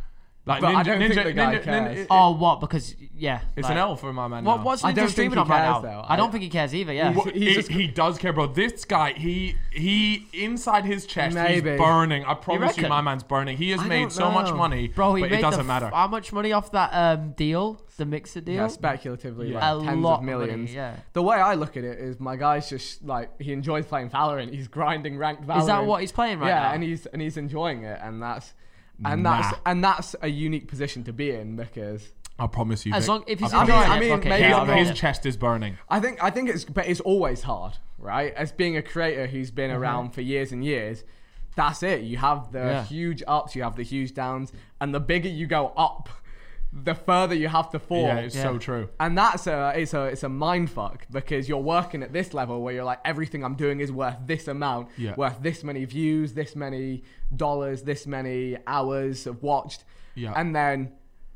Like But ninja, I don't ninja, think the guy ninja, cares. ninja- it- Oh, what? Because yeah, it's like, an L for my man. What, now. what's I Ninja don't think streaming he on right cares, now? though. I don't I- think he cares either. Yeah. He's- Well, he's he, just- he does care, bro. This guy, he he inside his chest, Maybe. he's burning. I promise you, reckon? my man's burning. He has I made don't so much know. money, Bro, he but made it doesn't the matter. F- how much money off that um, deal, the mixer deal? Yeah, speculatively, Yeah. like a tens lot of millions. Money, yeah. The way I look at it is, my guy's just like he enjoys playing Valorant. He's grinding ranked Valorant. Is that what he's playing right yeah, now? and he's and he's enjoying it, and that's and that's Nah. and that's a unique position to be in because I promise you. As Vic, long if he's I mean- enjoying I it, mean, fuck it, maybe yeah, his, I'll I'm read his it. chest is burning. I think I think it's but it's always hard, right? As being a creator who's been Mm-hmm. around for years and years, that's it. You have the Yeah. huge ups, you have the huge downs, and the bigger you go up, the further you have to fall. Yeah, it's Yeah. so true. And that's a it's a it's a mind fuck because you're working at this level where you're like everything I'm doing is worth this amount, Yeah. worth this many views, this many dollars, this many hours of watched, Yeah. and then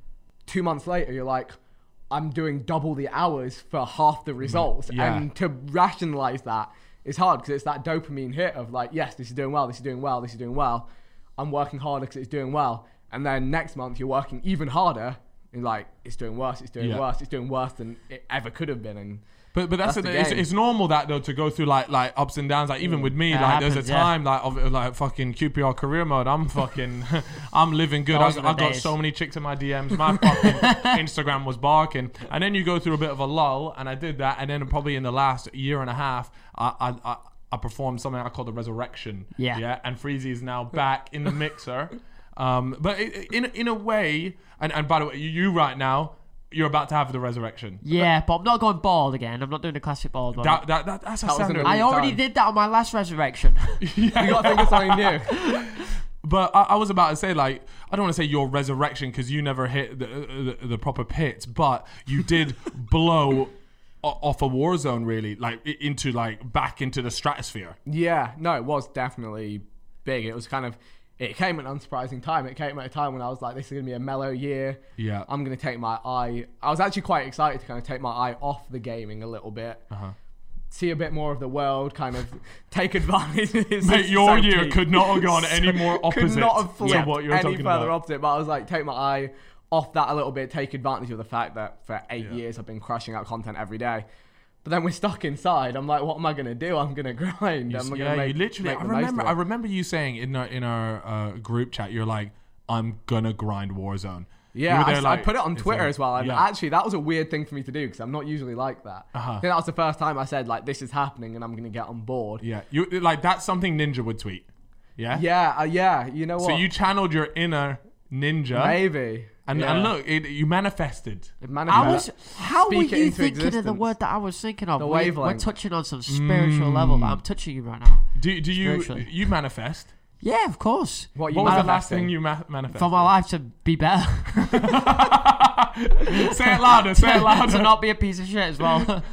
two months later you're like, I'm doing double the hours for half the results, Yeah. and to rationalize that is hard because it's that dopamine hit of like, yes, this is doing well, this is doing well, this is doing well. I'm working harder because it's doing well, and then next month you're working even harder. And like it's doing worse, it's doing Yeah. worse, it's doing worse than it ever could have been. And But but that's, That's the, the it's, game. it's normal that though to go through like like ups and downs. Like even with me, It like there's happens, a yeah. time like of like fucking Q P R career mode. I'm fucking I'm living good. I, Those are the I got days. so many chicks in my D Ms. My fucking Instagram was barking. And then you go through a bit of a lull, and I did that. And then probably in the last year and a half, I I. I I performed something I call the resurrection. Yeah. Yeah. And Freezy is now back in the mixer. Um, but it, in in a way, and, and by the way, you, you right now, you're about to have the resurrection. Yeah, but I'm not going bald again. I'm not doing the classic bald one. That, that, that that's a That was in standard. the- I already time. did that on my last resurrection. you got to think of something new. But I, I was about to say, like, I don't want to say your resurrection because you never hit the, the the proper pits, but you did blow o- off a war zone, really, like i- into like back into the stratosphere. Yeah, no, it was definitely big. It was kind of, it came at an unsurprising time. It came at a time when I was like, this is going to be a mellow year. Yeah. I'm going to take my eye. I was actually quite excited to kind of take my eye off the gaming a little bit. Uh-huh. See a bit more of the world, kind of take advantage. It's Mate, so your year deep. could not have gone any more Could opposite not have to flipped what you're any talking further about. opposite. But I was like, take my eye off that a little bit, take advantage of the fact that for eight Yeah. years I've been crushing out content every day. But then we're stuck inside. I'm like, what am I going to do? I'm going to grind. You I'm s- going yeah, to make, you literally. make I the most of remember. it. I remember you saying in our in our uh, group chat, you're like, "I'm gonna grind Warzone." Yeah, You were I, there s- like- I put it on it's Twitter like- as well. And yeah. actually, that was a weird thing for me to do because I'm not usually like that. Uh-huh. I think that was the first time I said, like, this is happening and I'm going to get on board. Yeah, you like that's something Ninja would tweet. Yeah. Yeah, uh, yeah. You know what? So you channeled your inner ninja, Maybe. and, yeah. and look, it, you manifested. It I manifests. was. How were Speak it you into thinking of the existence. word that I was thinking of? The We- We're wavelength. touching on some spiritual Mm. level. That I'm touching you right now. Do do you Spiritually. you manifest? Yeah, of course. What, you What was the last manifesting? thing you ma- manifested? For my life to be better. Say it louder. Say it louder. To not be a piece of shit as well.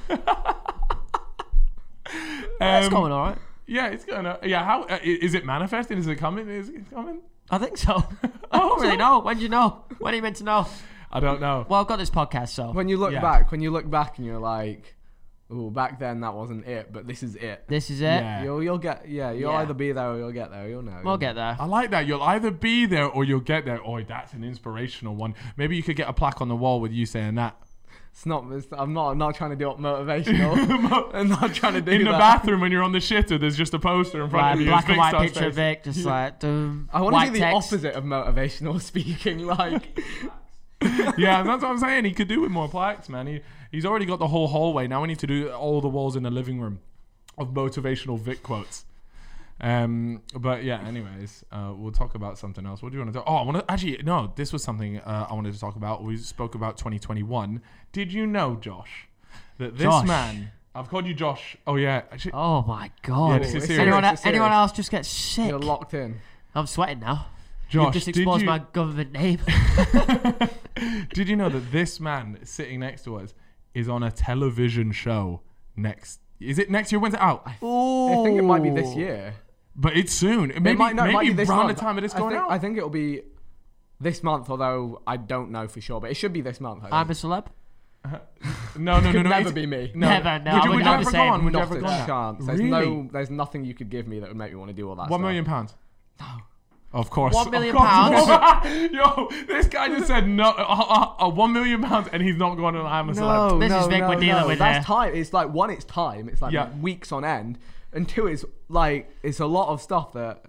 It's Um, going all right. Yeah, it's going. to Yeah, how uh, i- is it manifesting? Is it coming? Is it coming? I think so. I don't really know. When do you know? When are you meant to know? I don't know. Well, I've got this podcast, so When you look Yeah. back, when you look back and you're like, oh, back then that wasn't it, but this is it. this is it. Yeah. You'll you'll get yeah. You'll Yeah. either be there or you'll get there. You'll know. We'll get there. I like that. You'll either be there or you'll get there. Oh, that's an inspirational one. Maybe you could get a plaque on the wall with you saying that. It's not. It's, I'm not. I'm not trying to do it motivational. I'm not trying to do In the that. bathroom when you're on the shitter, there's just a poster in front Like, of you. black It's and white Vic picture Star's of Vic, just like, doom, I want to white do the text. opposite of motivational speaking. Like, Yeah, that's what I'm saying. He could do with more plaques, man. He he's already got the whole hallway. Now we need to do all the walls in the living room of motivational Vic quotes. Um, but yeah, anyways, uh, we'll talk about something else. What do you want to talk? Oh, I want to actually no. This was something uh, I wanted to talk about. We spoke about twenty twenty-one. Did you know, Josh, that this Josh. man? I've called you Josh. Oh yeah. Actually, Oh my god! Yeah, this is It's serious. anyone, serious, it's anyone serious. else just gets sick? you're locked in. I'm sweating now. Josh, You've just did exposed you- my government name. Did you know that this man sitting next to us is on a television show next? Is it next year? When's it out? I think it might be this year. But it's soon. Maybe, it might, no, it maybe might be this around month. the time of this I going think, out. I think it'll be this month, although I don't know for sure. But it should be this month. I think. I'm a celeb. no, no, no, Could no. never it's- be me. No. Never, no, Would I you, would would you not ever the go same. on? Would you Not ever a go on? chance. There's Really? no. There's nothing you could give me that would make me want to do all that. One stuff. million pounds. No. Of course. One million Of course. pounds. Yo, this guy just said no, uh, uh, uh, one million pounds, and he's not going on I'm a Celeb. This is Vic we're dealing with That's here. time. It's like one, it's time. It's like Yeah. weeks on end, and two, it's like it's a lot of stuff that.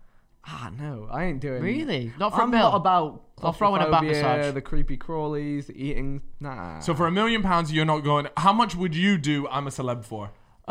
Ah no, I ain't doing. Really? Not for a I'm mil? not about. I'll throw in a back claustrophobia, massage. The creepy crawlies, the eating. Nah. So for a million pounds, you're not going. How much would you do I'm a Celeb for?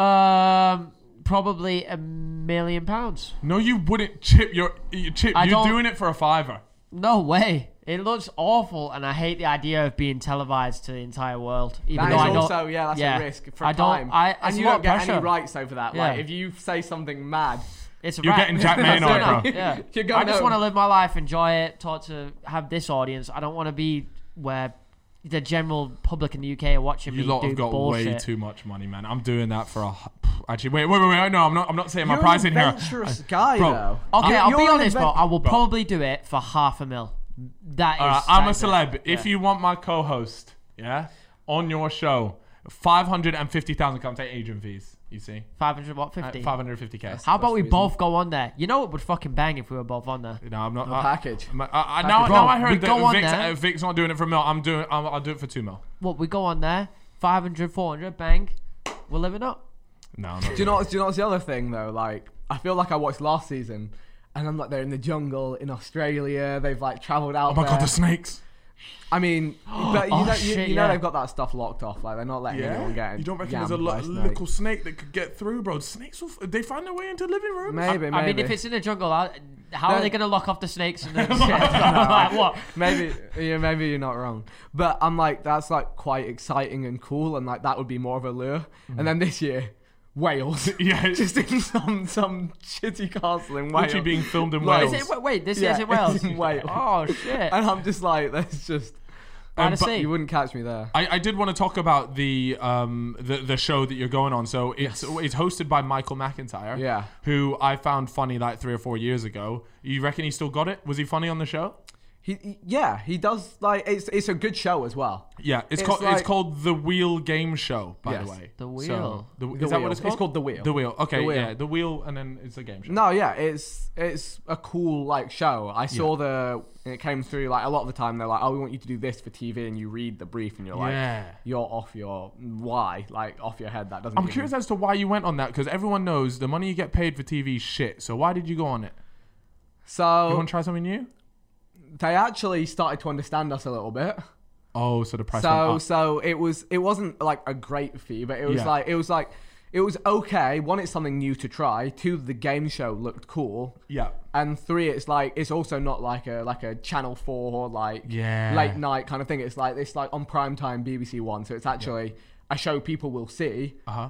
Um, probably a million pounds. No, you wouldn't. Chip, you're, you Chip, I you're don't- doing it for a fiver. No way. It looks awful, and I hate the idea of being televised to the entire world. Even That though is I don't, also yeah, that's yeah. a risk for I don't- time, I- and it's a you lot don't of get pressure. any rights over that. Like Yeah. if you say something mad, It's a You're wrap. getting Jack That's Maynard, enough, bro. Yeah. You're I going just home. want to live my life, enjoy it, talk to, have this audience. I don't want to be where the general public in the U K are watching You me lot do have got bullshit. way too much money, man. I'm doing that for a. Actually, wait, wait, wait, wait. No, I'm not. I'm not saying my you're price an in here. adventurous guy, bro, though. Okay, You're- I'll be you're an honest, bro. advent- I will Bro. probably do it for half a mil. That is. All right, I'm a that is it. celeb. If Yeah. you want my co-host, yeah, on your show, five hundred and fifty thousand. Come take agent fees. You see, five hundred, what, fifty? five hundred fifty k. How about we reasonable. both go on there? You know it would fucking bang if we were both on there. No, I'm not. A I- package. I, I, now, Bro, now I we heard go on that Vic's, there. uh, Vic's not doing it for a mil. I'm doing. I'll, I'll do it for two mil. What, we go on there, five hundred, four hundred, bang. We're living up. No, I'm not Do you doing know? Do you know what's the other thing though? Like, I feel like I watched last season, and I'm like they're in the jungle in Australia. They've like travelled out. Oh my there. god, the snakes. I mean, but you Oh, know, you, shit, you know yeah. they've got that stuff locked off. Like they're not letting anyone get. You don't reckon there's a yammed by lo- a snake. little snake that could get through, bro? Snakes will. F- they find their way into living rooms. Maybe, maybe. I mean, if it's in the jungle, how, how No. are they going to lock off the snakes and the shit? Like, what? maybe, yeah, maybe you're not wrong. But I'm like, that's like quite exciting and cool, and like that would be more of a lure. And then this year, Wales. Yeah, it's Just in some some shitty castle in Wales. literally being filmed in Like, Wales. Is it, wait, wait, this Yeah, year's in Wales? it's in Wales. Oh, shit. And I'm just like, that's just. By Um, the but sea. You wouldn't catch me there. I, I did want to talk about the um the, the show that you're going on. So it's it's hosted by Michael McIntyre, Yeah. who I found funny like three or four years ago. You reckon he still got it? Was he funny on the show? He, he- yeah, he does like it's it's a good show as well. Yeah, it's, It's called like- it's called The Wheel Game Show, by Yes. the way. The So, Wheel. the, The is that Wheel. what it's called? It's called The Wheel. The Wheel. Okay, The Wheel. yeah, The Wheel, and then it's a game show. No, yeah, it's it's a cool like show. I saw the it came through like a lot of the time they're like, oh, we want you to do this for T V, and you read the brief, and you're like, Yeah. you're off your why like off your head. That doesn't. I'm give curious me- as to why you went on that, because everyone knows the money you get paid for T V is shit. So why did you go on it? You So want to try something new? they actually started to understand us a little bit. Oh, so the price So went up. so it was it wasn't like a great fee, but it was Yeah. like it was like it was okay. One, it's something new to try. Two, the game show looked cool. Yeah. And three, it's like it's also not like a like a Channel Four like Yeah. late night kind of thing. It's like it's like on primetime B B C One, so it's actually a show people will see. Uh huh.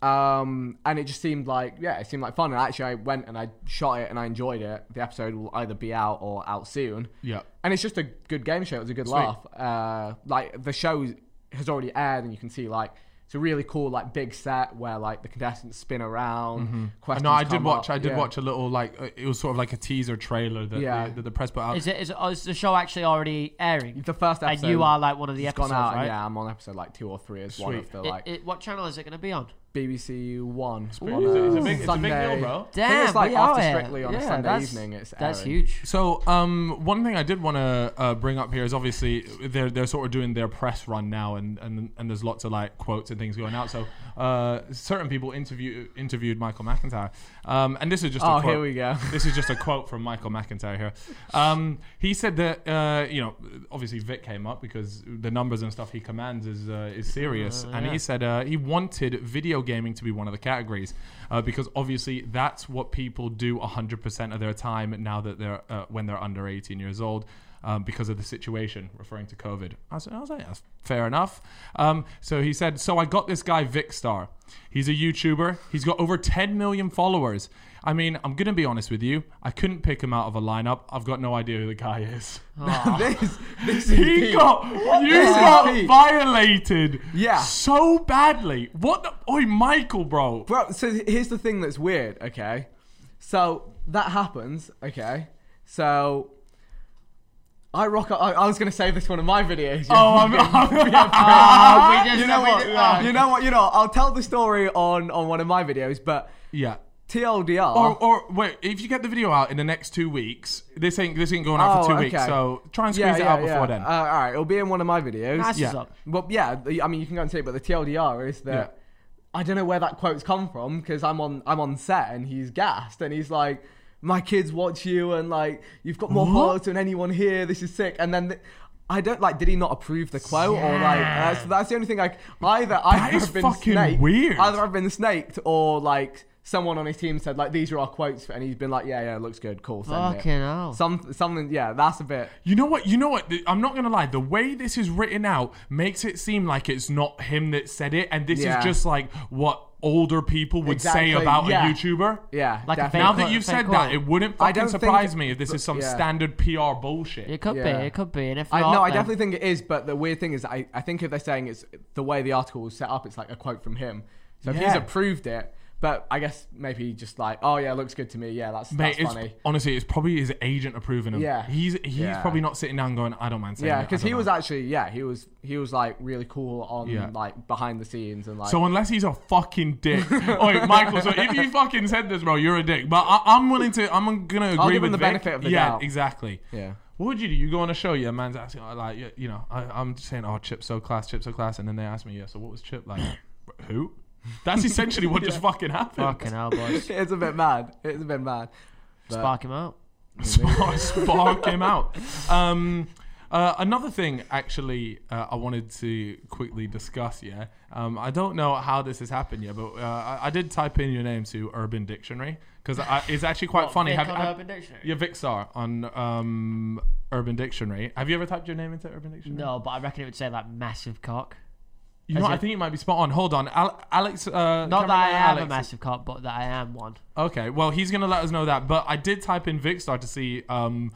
Um, and it just seemed like yeah, it seemed like fun. And actually, I went and I shot it and I enjoyed it. The episode will either be out or out soon. Yeah. And it's just a good game show. It was a good Sweet. laugh. Uh, like the show has already aired, and you can see like it's a really cool like big set where like the contestants spin around. Questions No, I did come watch. up. I did Yeah. watch a little like uh, it was sort of like a teaser trailer that, Yeah. the, that the press put out. Is it? Is, it, oh, is the show actually already airing? The first And episode. you are like one of the it's gone episodes, out, and right? yeah, I'm on episode like two or three as one Sweet. of the It- like it- what channel is it going to be on? B B C One. It's, on, it's, a, it's, a uh, big, it's a big deal, Sunday. bro. I think Damn, it's like we after out here. Strictly on a Yeah, Sunday that's- evening. It's Uh, That's airing. huge. So, um, one thing I did want to uh, bring up here is obviously they're they're sort of doing their press run now, and, and, and there's lots of like quotes and things going out. So, uh, certain people interview interviewed Michael McIntyre, um, and this is just a Oh, quote. here we go. This is just a quote from Michael McIntyre here. Um, he said that uh, you know, obviously Vic came up because the numbers and stuff he commands is uh, is serious, Uh, and yeah. he said uh, he wanted video gaming to be one of the categories. Uh, because obviously that's what people do one hundred percent of their time now that they're uh, when they're under eighteen years old, um, because of the situation, referring to COVID. I was, I was like, that's fair enough. Um, so he said, so I got this guy Vicstar. He's a YouTuber. He's got over ten million followers. I mean, I'm gonna be honest with you. I couldn't pick him out of a lineup. I've got no idea who the guy is. this, this is He deep. got you This is got deep. violated. Yeah. So badly. What the? Oi, Michael, bro. Bro, so here's the thing that's weird, okay? So that happens, okay? So I rock up. I, I was going to save this one of my videos. yeah. Oh, I'm, I'm Ah, we just You know we what? did- ah. You know what? You know, I'll tell the story on, on one of my videos, but yeah. T L D R. Or, or wait, if you get the video out in the next two weeks, this ain't this ain't going out Oh, for two okay. weeks. So try and squeeze yeah, it yeah, out before yeah. then. Uh, all right, it'll be in one of my videos. Nice Yeah. is up. Well, yeah, the- I mean, you can go and see it, but the T L D R is that Yeah. I don't know where that quote's come from because I'm on I'm on set and he's gassed and he's like, my kids watch you and like you've got more What? followers than anyone here. This is sick. And then th- I don't like. Did he not approve the quote or like? Uh, so that's the only thing. Like either either is I've been fucking snaked, weird. Either I've been snaked or like someone on his team said like these are our quotes and he's been like yeah yeah looks good cool send Fucking it. hell. Some something yeah that's a bit. You know what? You know what? I'm not gonna lie. The way this is written out makes it seem like it's not him that said it, and this Yeah. is just like what older people would Exactly, say about yeah. a YouTuber. Yeah, Like a definitely. fake Now quote, that you've fake said quote. that, it wouldn't I fucking don't surprise think- me if this is some yeah. standard P R bullshit. It could Yeah. be. It could be. And if I not, no, I then- definitely think it is. But the weird thing is, I, I think if they're saying it's the way the article was set up, it's like a quote from him. So if he's Yeah. approved it, but I guess maybe just like, oh yeah, looks good to me. Yeah, that's Mate, that's it's, funny. honestly, it's probably his agent approving him. Yeah. he's he's Yeah. probably not sitting down going, I don't mind saying Yeah, it, I because don't he was know." actually yeah he was he was like really cool on Yeah. like behind the scenes and like. So unless he's a fucking dick, oh wait, Michael. So if you fucking said this, bro, you're a dick. But I, I'm willing to. I'm gonna agree I'll give with him the Vic. benefit of the yeah, doubt. exactly. yeah. What would you do? You go on a show, yeah, man's asking, oh, like, you, you know, I, I'm just saying, oh, Chip's so class, Chip's so class, and then they ask me, yeah, so what was Chip like? Who? That's essentially what just fucking happened. Fucking hell, boys. It's a bit mad. It's a bit mad. But- Spark him out. Spark, spark him out. Um, uh, another thing, actually, uh, I wanted to quickly discuss. Yeah, um, I don't know how this has happened yet, but uh, I, I did type in your name to Urban Dictionary because it's actually quite What, funny. Vic Have, on have- Urban Dictionary? yeah, Vic Star on um, Urban Dictionary. Have you ever typed your name into Urban Dictionary? No, but I reckon it would say like massive cock. You know, Is what, I it- think it might be spot on. Hold on, Al- Alex. Uh, Not that I cameraman have a Alex- massive cock, but that I am one. Okay, well, he's gonna let us know that. But I did type in Vicstar to see um,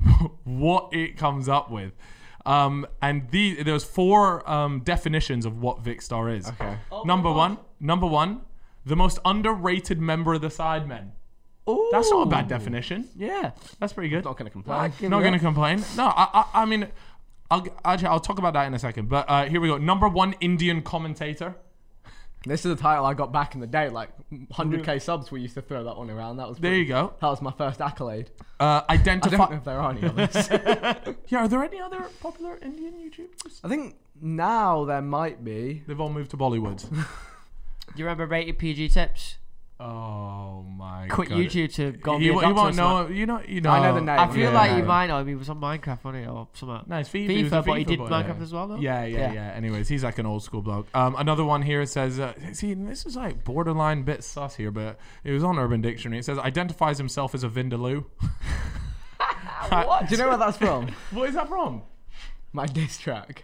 what it comes up with, um, and the there's four um, definitions of what Vicstar is. Okay. Oh Number one, number one, the most underrated member of the Sidemen. That's not a bad definition. Yeah, that's pretty good. Not gonna complain. Not gonna complain. No, I, I, I mean, I'll actually I'll talk about that in a second. But uh, here we go. Number one, Indian commentator. This is a title I got back in the day, like one hundred k subs. We used to throw that one around. That was There pretty- you go. That was my first accolade. Uh, I don't know identify. if there are any others. Yeah, are there any other popular Indian YouTubers? I think now there might be. They've all moved to Bollywood. Do you remember rated P G tips? Oh my Quit god! YouTube to go and He, be a he doctor won't or know. something. You know. You know. I know the name. I feel Yeah, like no. you might know. He was on Minecraft, wasn't he, or something? Nice FIFA. he was a FIFA, but he FIFA did boy, Minecraft yeah. as well, though. Yeah, yeah, yeah, Yeah. Anyways, he's like an old school bloke. Um, another one here says, uh, see, this is like borderline bit sus here, but it was on Urban Dictionary. It says identifies himself as a Vindaloo. What? Do you know where that's from? What is that from? My diss track.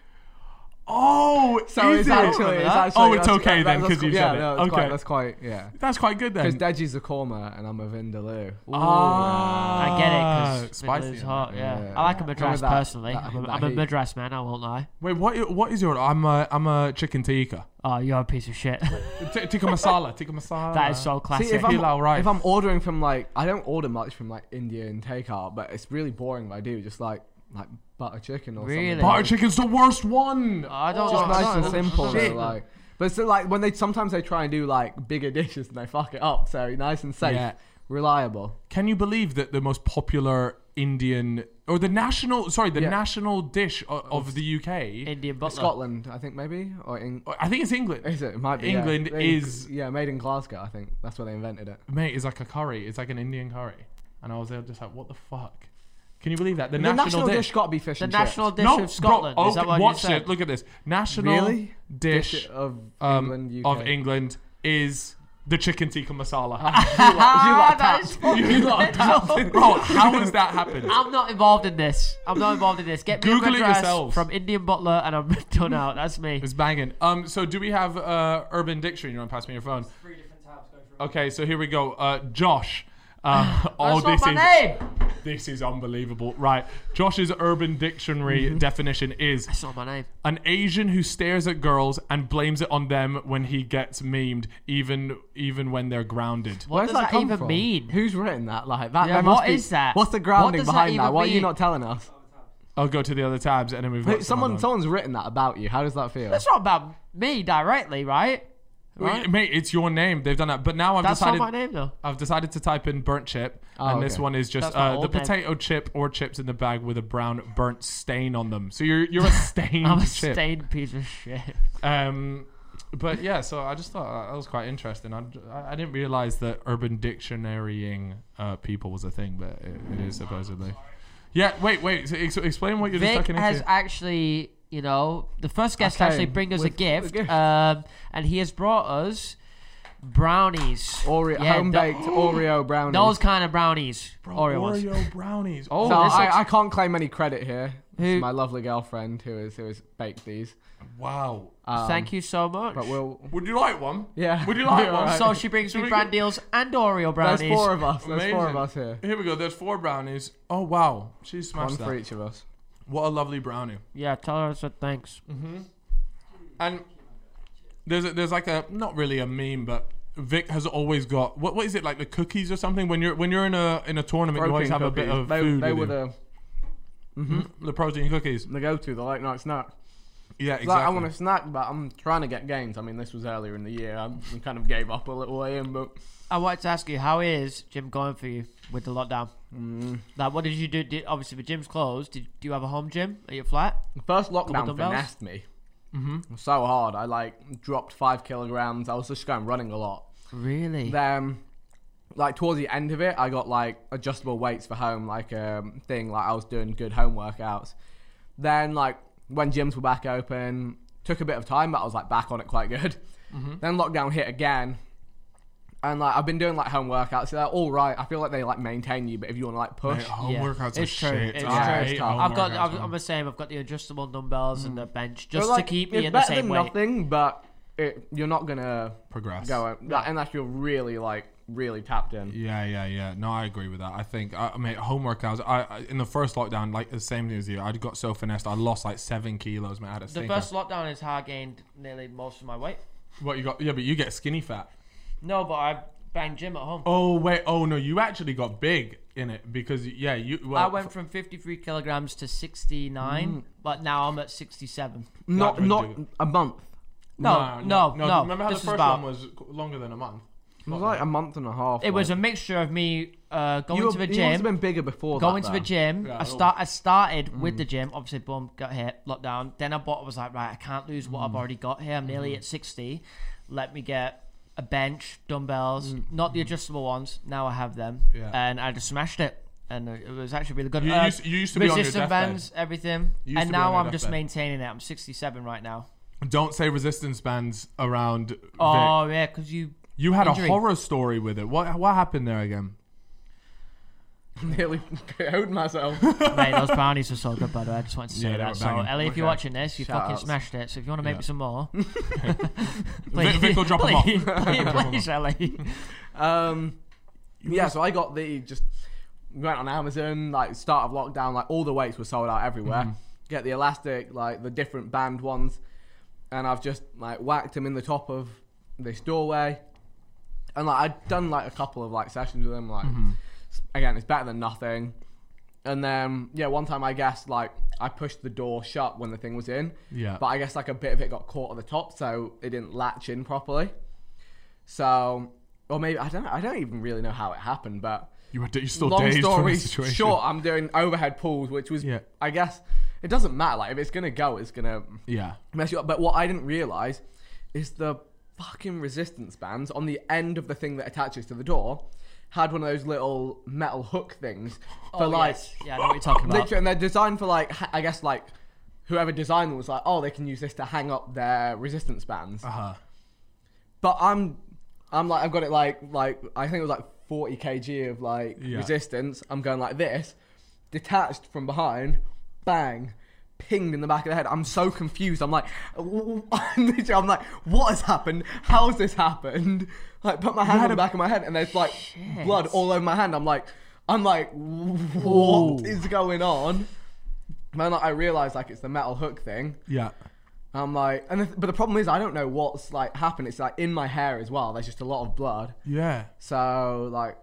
Oh, So is it's it? actually, it's actually. Oh, it's that's- okay that- then, that's 'cause you quite- said yeah, it. No, that's Okay. quite, that's quite. Yeah. That's quite good then. Because Deji's a Korma and I'm a Vindaloo. Ah, I get it because spicy. it's hot. Yeah. Yeah. I like a Remember madras that- personally. that- I'm, a, that I'm a heat. madras man. I won't lie. Wait, what? What is your? I'm a I'm a chicken tikka. Oh, you're a piece of shit. T- tikka masala. Tikka masala. That is so classic. See, if I'm, Hilal rice. if I'm ordering from like, I don't order much from like Indian takeout, but it's really boring if I do. Just like like butter chicken or Really? something. Butter chicken's the worst one. I don't. Just I nice don't- and simple. shit. though, like, but still, like when they sometimes they try and do like bigger dishes and they fuck it up. So nice and safe, Yeah. reliable. Can you believe that the most popular Indian or the national sorry the Yeah. national dish of, of the U K? Indian butler. Scotland, I think maybe, or in, I think it's England. is it? It might be. yeah. England They- is- yeah, made in Glasgow. I think that's where they invented it. Mate, it's like a curry. It's like an Indian curry, and I was there just like, what the fuck? Can you believe that the, The national, dish? got to be fish The and national chips. dish no, of Scotland. Bro, Is that okay, what watch you said? it. Look at this. National Really? dish of um, England, U K. of England is the chicken tikka masala. Ah, that is fucking You lot mental. tapped. Bro, how has that happened? I'm not involved in this. I'm not involved in this. Get me Google a it madras yourselves. from Indian butler, and I'm done out. That's me. It's banging. Um, so do we have uh, Urban Dictionary? You want to pass me your phone? Three different tabs. Go through. Okay, so here we go. Uh, Josh. Uh, oh, That's this not my is name. this is unbelievable. Right, Josh's Urban Dictionary definition is That's not my name. an Asian who stares at girls and blames it on them when he gets memed, even even when they're grounded. What Where's does that come even from? mean? Who's written that? Like that? Yeah, there must what be- is that? What's the What grounding does that behind that? even What are you mean? not telling us? I'll go to the other tabs and then we've got Wait, someone, some someone's written that about you. How does that feel? That's not about me directly, right? right? Wait, mate, it's your name. They've done that, but now I've That's decided. not my name though. I've decided to type in burnt chip, Oh, and this okay. one is just That's my uh, the old name. potato chip or chips in the bag with a brown burnt stain on them. So you're you're a stained I'm a chip. stained piece of shit. Um, but yeah, so I just thought that was quite interesting. I, I didn't realize that Urban Dictionarying uh, people was a thing, but it, it is supposedly. Yeah, wait, wait. So ex- explain what you're just Vic tucking has into. actually, you know, the first guest Okay, to actually bring us a with- gift, a gift. Um, and he has brought us brownies. Oreo, Yeah, home baked th- Oreo brownies. Those kind of brownies. Bro, Oreo ones. Oreo brownies. Oh, So this I, looks- I can't claim any credit here. Who- It's my lovely girlfriend who has who has baked these. wow. Um, Thank you so much. But we'll. Would you like one? Yeah. Would you like Yeah, one? alright. So she brings Should me we brand go- deals and Oreo brownies. There's four of us. There's four of Amazing. us here. Here we go. There's four brownies. Oh wow, she One smashed for that. each of us. What a lovely brownie. Yeah, tell her I said thanks. Mm-hmm. And there's a, there's like a not really a meme, but Vic has always got what what is it like the cookies or something? When you're when you're in a in a tournament, you always have Protein a bit cookies. of they, food. They with were you. the, mm-hmm. the protein cookies. the go-to, the late night snack. Yeah, It's exactly. Like, I want a snack, but I'm trying to get gains. I mean, this was earlier in the year. I, I kind of gave up a little way in, but I wanted to ask you, how is gym going for you with the lockdown? mm, Like, what did you do? Did, obviously, the gym's closed. Did, do you have a home gym at your flat? the first lockdown dumbbells? finessed me. Mm-hmm. It was so hard. I like dropped five kilograms. I was just going running a lot. Really? Then, like towards the end of it, I got like adjustable weights for home, like a um, thing. Like I was doing good home workouts. Then, like when gyms were back open, took a bit of time, but I was like back on it quite good. Mm-hmm. Then lockdown hit again, and like I've been doing like home workouts. So they're all right. I feel like they like maintain you, but if you want to like push, Mate, home Yeah. workouts are It's true. shit. It's I true. hate It's tough. home I've got. workouts, I've, man. I'm the same. I've got the adjustable dumbbells and the bench just But, like, to keep me it's in the better same than weight. nothing, but it, you're not gonna progress. go like, unless you're really like really tapped in. Yeah, yeah, yeah. No, I agree with that. I think, I, I mean, home workouts. I, I in the first lockdown, like the same thing as you, I got so finessed. I lost like seven kilos, man. I had a The stinker. first lockdown is how I gained nearly most of my weight. What you got? Yeah, but you get skinny fat. No, but I banged gym at home. Oh wait, oh no, you actually got big in it because yeah, you. Well, I went from fifty-three kilograms to sixty-nine, but now I'm at sixty-seven. Not That's not ridiculous. a month. No, no, no. Remember how This the is first about- one was longer than a month? It was like a month and a half. It was a like- mixture of me uh, going you, to the you must have gym, been bigger before going that, to the though. gym. Yeah, I I start. I started with the gym. Obviously, boom, got hit, lockdown. Then I bought. I was like, right, I can't lose what I've already got here. I'm nearly at sixty. Let me get a bench, dumbbells, not the adjustable ones. Now I have them, Yeah. and I just smashed it. And it was actually really good. You Uh, used, you used to be on your resistance deathbed. bands, everything, You used and to be on now your I'm just deathbed. maintaining it. I'm sixty-seven right now. Don't say resistance bands around. Vic. Oh yeah, because you You had injury. a horror story with it. What what happened there again? Nearly owed myself. Mate, those brownies are so good, by the way. I just wanted to say Yeah, they were that. So, banging. Ellie, if you're Okay. watching this, you Shout fucking outs. smashed it. So, if you want to make Yeah. me some more, Vic, Vic will drop 'em off. please, Drop 'em off. please, Ellie. Um, yeah, so I got the just went on Amazon, like start of lockdown, like all the weights were sold out everywhere. Mm-hmm. Get the elastic, like the different band ones, and I've just like whacked them in the top of this doorway, and like I'd done like a couple of like sessions with them. Like Mm-hmm. s- again, it's better than nothing. And then yeah, one time I guess like I pushed the door shut when the thing was in, Yeah. but I guess like a bit of it got caught at the top, so it didn't latch in properly. So, or maybe I don't know, I don't even really know how it happened, but You were you're still long dazed from story the situation. short, I'm doing overhead pulls, which was Yeah. I guess it doesn't matter. Like if it's gonna go, it's gonna Yeah. mess you up. But what I didn't realize is the fucking resistance bands on the end of the thing that attaches to the door had one of those little metal hook things for Oh, like yes. Yeah, I know what you're talking about. literally, and they're designed for like ha- I guess like whoever designed them was like, oh, they can use this to hang up their resistance bands. Uh huh. But I'm, I'm like, I've got it like, like I think it was like forty kilograms of like Yeah. resistance. I'm going like this, detached from behind, bang, pinged in the back of the head. I'm so confused. I'm like, I'm literally, I'm like, what has happened? How has this happened? Like, put my hand on the back of my head, and there's like Shit. blood all over my hand. I'm like, I'm like, what is going on? And then like, I realized like it's the metal hook thing. Yeah. I'm like, and the, but the problem is I don't know what's like happened. It's like in my hair as well. There's just a lot of blood. Yeah. So like,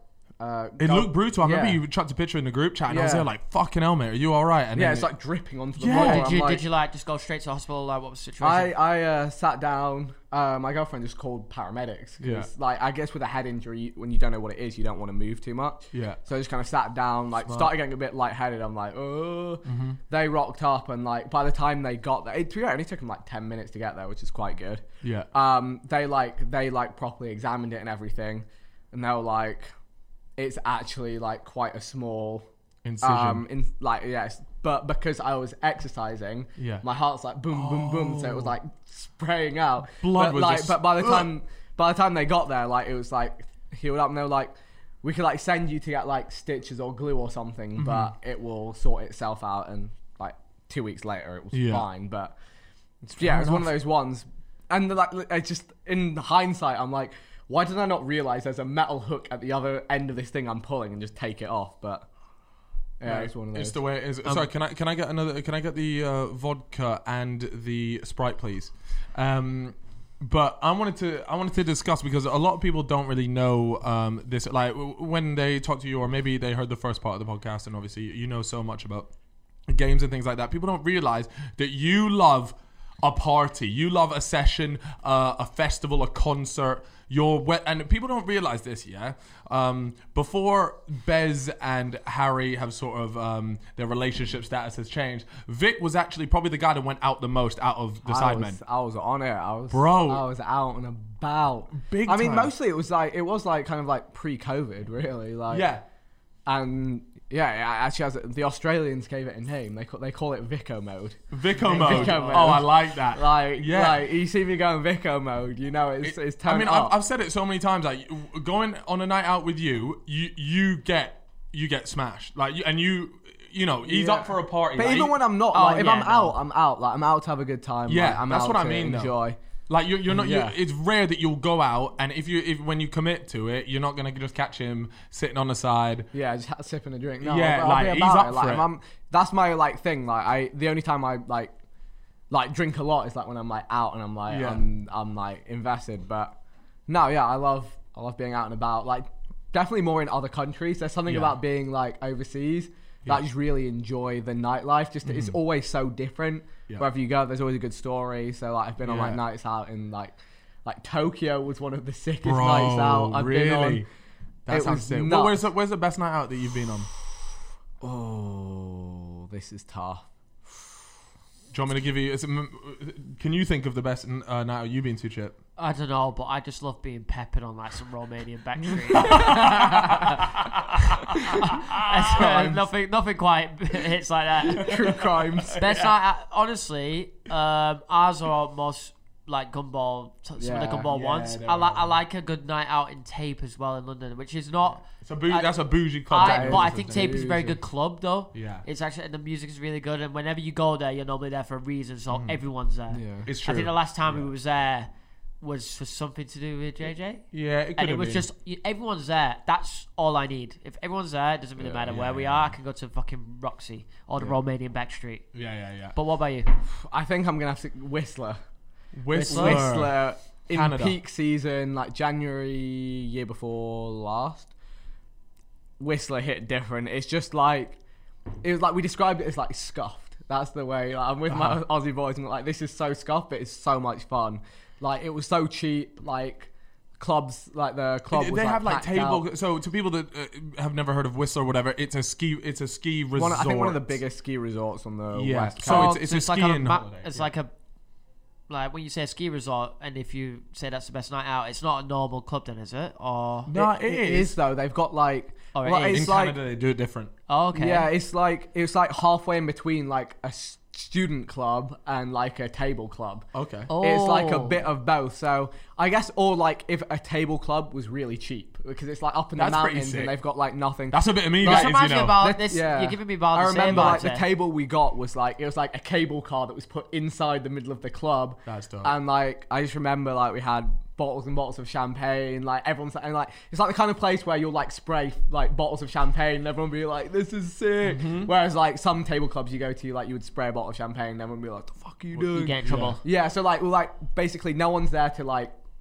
Uh, It go- looked brutal. I remember yeah. you chucked a picture in the group chat, and I was Yeah. there like, "Fucking hell, mate, are you all right?" And Yeah, then it's it- like dripping onto the Yeah. floor. Did I'm you like- did you like just go straight to the hospital? Like what was the situation? I I uh, sat down. Uh, my girlfriend just called paramedics. 'Cause, Yeah. Like I guess with a head injury, when you don't know what it is, you don't want to move too much. yeah, So I just kind of sat down, like Smart. started getting a bit lightheaded. I'm like, oh. Mm-hmm. They rocked up, and like by the time they got there, it, to be fair, it only took them like ten minutes to get there, which is quite good. yeah. Um, they like they like properly examined it and everything, and they were like, it's actually like quite a small Incision. um, in like yes, but because I was exercising, Yeah. my heart's like boom, boom, boom, so it was like spraying out. Blood but, was like, just- but by the Ugh. time, by the time they got there, like it was like healed up, and they were like, we could like send you to get like stitches or glue or something, Mm-hmm. but it will sort itself out. And like two weeks later, it was Yeah. fine. But yeah, it was one of those ones, and like I just in hindsight, I'm like, why did I not realize there's a metal hook at the other end of this thing I'm pulling and just take it off? But yeah, it's one of those. It's the way it is. Um, Sorry, can I can I get another? Can I get the uh, vodka and the Sprite, please? Um, but I wanted to I wanted to discuss, because a lot of people don't really know um, this. Like w- when they talk to you, or maybe they heard the first part of the podcast, and obviously you know so much about games and things like that. People don't realize that you love a party, you love a session, uh, a festival, a concert. You're wet, and people don't realize this. Yeah, um, before Bez and Harry have sort of um, their relationship status has changed, Vic was actually probably the guy that went out the most out of the I Sidemen. was, I was on it. I was, Bro. I was out and about. Big I mean, time. mostly it was like it was like kind of like pre-COVID, really. Like Yeah, and yeah, it actually has the Australians gave it a name. They call they call it Vico mode. Vico mode. Vico mode. Oh, I like that. Like Yeah. like you see me going Vico mode, you know it's it's I turned mean, up. I've, I've said it so many times. Like going on a night out with you, you you get you get smashed. Like you, and you you know he's Yeah. up for a party. But like, even he- when I'm not, Oh, like if yeah, I'm no. out, I'm out. Like I'm out to have a good time. Yeah, like, I'm that's out what I to mean, though. Enjoy. Like you're, you're not. Yeah. You're, it's rare that you'll go out, and if you, if when you commit to it, you're not gonna just catch him sitting on the side. Yeah, just ha- sipping a drink. No, Yeah, I'll, I'll like, be he's about up it. Like, for if it. I'm, that's my like thing. Like I, the only time I like, like drink a lot is like when I'm like out and I'm like, Yeah. I'm, I'm like invested. But no, yeah, I love, I love being out and about. Like definitely more in other countries. There's something Yeah. about being like overseas that Yeah. I just really enjoy the nightlife. Just it's always so different. Yeah. Wherever you go, there's always a good story. So like I've been on like Yeah. nights out in like, like Tokyo was one of the sickest Bro, nights out I've really? been on. That It sounds was sick. nuts. Well, where's the, where's the best night out that you've been on? Oh, this is tough. Do you want me to give you? Is it, m- can you think of the best uh, night out you've been to, Chip? I don't know, but I just love being peppered on like some Romanian backstreet. nothing, nothing quite hits like that. True crimes. Best night, out- honestly, um, ours are most like gumball, some of the Yeah, gumball yeah, ones. they're I like, I all- like a good night out in Tape as well in London, which is not. It's a bou- I- that's a bougie club. I, that but I is, think isn't it? Tape is a very Bougie. good club though. Yeah. It's actually and the music is really good, and whenever you go there, you're normally there for a reason, so everyone's there. Yeah. It's true. I think the last time we was there was for something to do with J J. yeah, it could And it have was been. just you- everyone's there. That's all I need. If everyone's there, it doesn't really Yeah, matter yeah, where we yeah, are. yeah. I can go to fucking Roxy or the Yeah. Romanian backstreet. yeah, yeah, yeah. But what about you? I think I'm gonna have to Whistler. Whistler. Whistler in Canada. peak season, like January year before last. Whistler hit different. It's just like it was like we described it as like scuffed. That's the way. Like, I'm with Uh-huh. my Aussie boys and like this is so scuffed, but it's so much fun. Like it was so cheap. Like clubs, like the club. They was, have like packed table. out. So to people that uh, have never heard of Whistler or whatever, it's a ski. It's a ski resort. One, I think one of the biggest ski resorts on the Yeah. west. So coast. it's- it's a like skiing ma- holiday, It's yeah. like a like when you say a ski resort, and if you say that's the best night out, it's not a normal club, then is it? Or No, it, it it is. is though. They've got like. Oh, it well, is. it's In like Canada, they do it different. oh, okay, yeah, it's like it's like halfway in between like a s- student club and like a table club. Okay. Oh. It's like a bit of both. So I guess, or like if a table club was really cheap because it's like up in the That's pretty mountains sick. and they've got like nothing. That's a bit of me, This that is, reminds you me know. about That- this. yeah. You're giving me about I the same remember like the vibes, eh? table we got was like it was like a cable car that was put inside the middle of the club. That's dope. And like I just remember like we had bottles and bottles of champagne. Like everyone's and like it's like the kind of place where you'll like spray like bottles of champagne and everyone will be like, "This is sick." Mm-hmm. Whereas like some table clubs you go to, like you would spray a bottle of champagne and everyone would be like, "The fuck are you doing?" You get in trouble. Yeah, so like we're like basically no one's there to like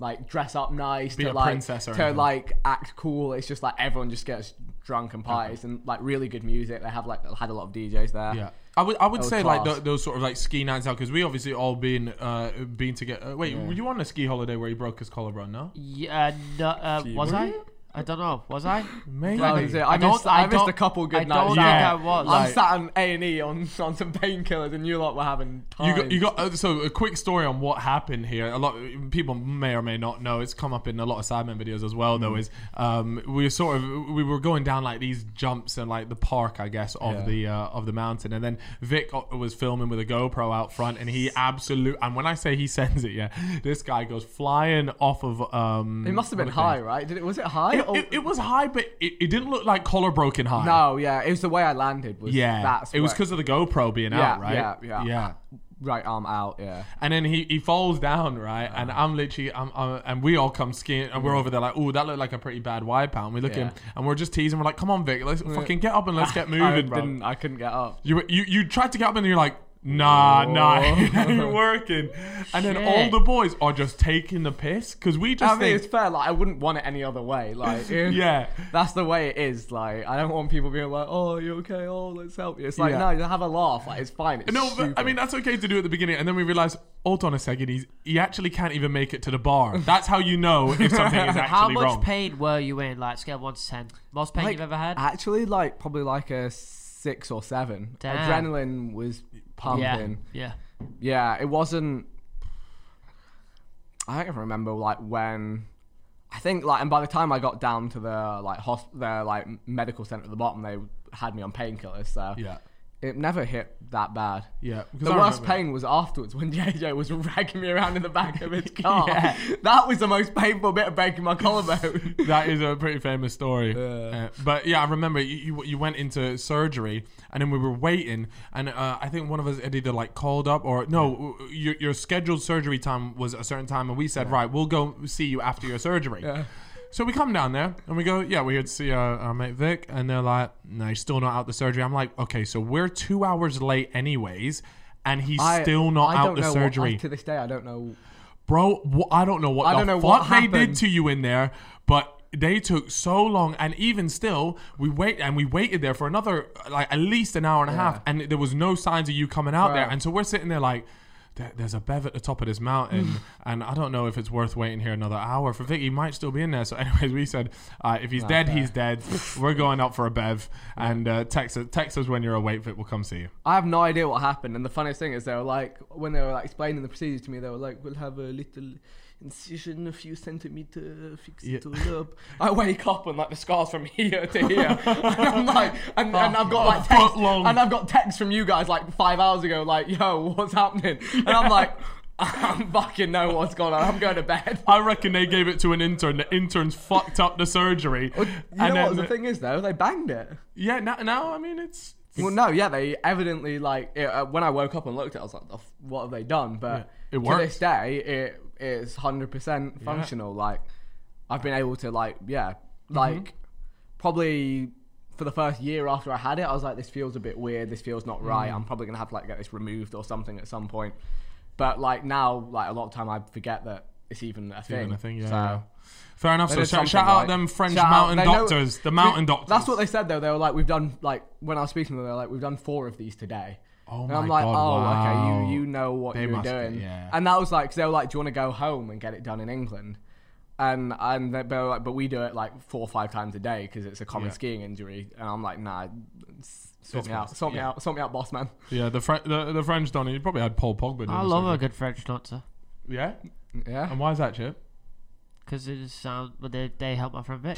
like dress up nice, Be to a like princess or to anything. like act cool. It's just like everyone just gets drunk and parties and like really good music. They have like had a lot of D Js there. Yeah, I would I would That was say like class. th- those sort of like ski nights out because we obviously all been uh been together. Uh, wait, were you on a ski holiday where he broke his collarbone? No, Yeah, no, uh, was Were I? you? I don't know. Was I? maybe. That was it. I, I don't- missed, I I missed a don't- couple good I nights. don't Yeah. think I was. Like- I'm sat on A and E on on some painkillers, and you lot were having time. You got, you got uh, so a quick story on what happened here. A lot people may or may not know. It's come up in a lot of Sidemen videos as well. Though is um, we were sort of we were going down like these jumps in like the park, I guess, of Yeah. the uh, of the mountain, and then Vic was filming with a GoPro out front, and he absolute. And when I say he sends it, yeah, this guy goes flying off of. Um, It must have been what are high, things. right? Did it? Was it high? It, or- it, it was high, but it, it didn't look like collar broken high. no, yeah, it was the way I landed. Was Yeah, that's it was where- because of the GoPro being Yeah, out, right? yeah, yeah. yeah. right arm out. Yeah. And then he, he falls down, right? And I'm literally, I'm, I'm, and we all come skiing, and we're over there like, oh, that looked like a pretty bad wipeout. And we look Yeah. at him, and we're just teasing. We're like, come on, Vic, let's fucking get up and let's get I moving, bro. didn't. I couldn't get up. You, you you tried to get up, and you're like, nah, nah, it ain't working. And then all Shit. the boys are just taking the piss because we just I mean, it's think, fair. Like, I wouldn't want it any other way. Like, yeah. that's the way it is. Like, I don't want people being like, "Oh, you okay? Oh, let's help you." It's like, Yeah. no, just have a laugh. Like, it's fine. It's No, but I stupid. mean that's okay to do at the beginning, and then we realize, hold on a second, he's he actually can't even make it to the bar. That's how you know if something is actually How much wrong. pain were you in? Like scale one to ten. Most pain Like, you've ever had? actually, like, probably like a six or seven. Damn. Adrenaline was pumping. Yeah. Yeah, it wasn't. I don't even remember like when. I think like, and by the time I got down to the like hosp- the like medical center at the bottom, they had me on painkillers. So Yeah, it never hit that bad. yeah. because The I worst remember- pain was afterwards when J J was dragging me around in the back of his car. Yeah. That was the most painful bit of breaking my collarbone. That is a pretty famous story. Yeah. Uh, but yeah, I remember you, you you went into surgery and then we were waiting, and uh, I think one of us had either like called up or no, your, your scheduled surgery time was a certain time, and we said, right, we'll go see you after your surgery. Yeah. So we come down there and we go, yeah, we're here to see our, our mate Vic, and they're like, no, he's still not out the surgery. I'm like, okay, so we're two hours late anyways, and he's I- still not I out don't the know what- surgery. I- to this day, I don't know. Bro, wh- I don't know what I the don't know fuck what they did happened. to you in there, but they took so long, and even still, we wait and we waited there for another like at least an hour and a Yeah. half, and there was no signs of you coming out there, Right. and so we're sitting there like, there, there's a bev at the top of this mountain, and I don't know if it's worth waiting here another hour for Vic. He might still be in there. So, anyways, we said uh, if he's dead, fair. he's dead. We're going up for a bev, and uh, text us, text us when you're awake. Vic will come see you. I have no idea what happened, and the funniest thing is they were like, when they were like explaining the procedures to me, they were like, "We'll have a little incision, a few centimeter, fix it all up." I wake up and like the scars from here to here, and I'm like, and, and I've got like A text, foot long. and I've got texts from you guys like five hours ago, like, "Yo, what's happening?" And I'm like, I fucking know what's going on. I'm going to bed. I reckon they gave it to an intern. The interns fucked up the surgery. You and know what then- the thing is though? They banged it. Yeah, now, now I mean it's. Well, no, yeah, they evidently like it, uh, when I woke up and looked at it, I was like, "The f- "What have they done?" But Yeah, it to works. this day, it is hundred percent functional. Like I've been able to like, yeah, Mm-hmm. like probably for the first year after I had it, I was like, "This feels a bit weird. This feels not right. Mm. I'm probably gonna have to like get this removed or something at some point." But like now, like a lot of time, I forget that it's even a thing. Even a thing, yeah, So, yeah. Fair enough. They So did shout, something shout out right. them French Shout out- mountain they know- doctors, the mountain doctors. That's what they said though. They were like, "We've done like when I was speaking to them, they were like, we've done four of these today." Oh And my I'm like, god! oh, wow. okay, you you know what They you're must be, doing. yeah. And that was like, cause they were like, do you want to go home and get it done in England? And and they, they were like, but we do it like four or five times a day because it's a common Yeah. skiing injury. And I'm like, nah, s- sort It's me out, fine. sort me Yeah. out, sort me out, boss man. Yeah, the Fre- the, the French don't. You probably had Paul Pogba. doing I the love a surgery. good French doctor Yeah. Yeah. And why is that, Chip? because it just sound. But they they help my friend Vic.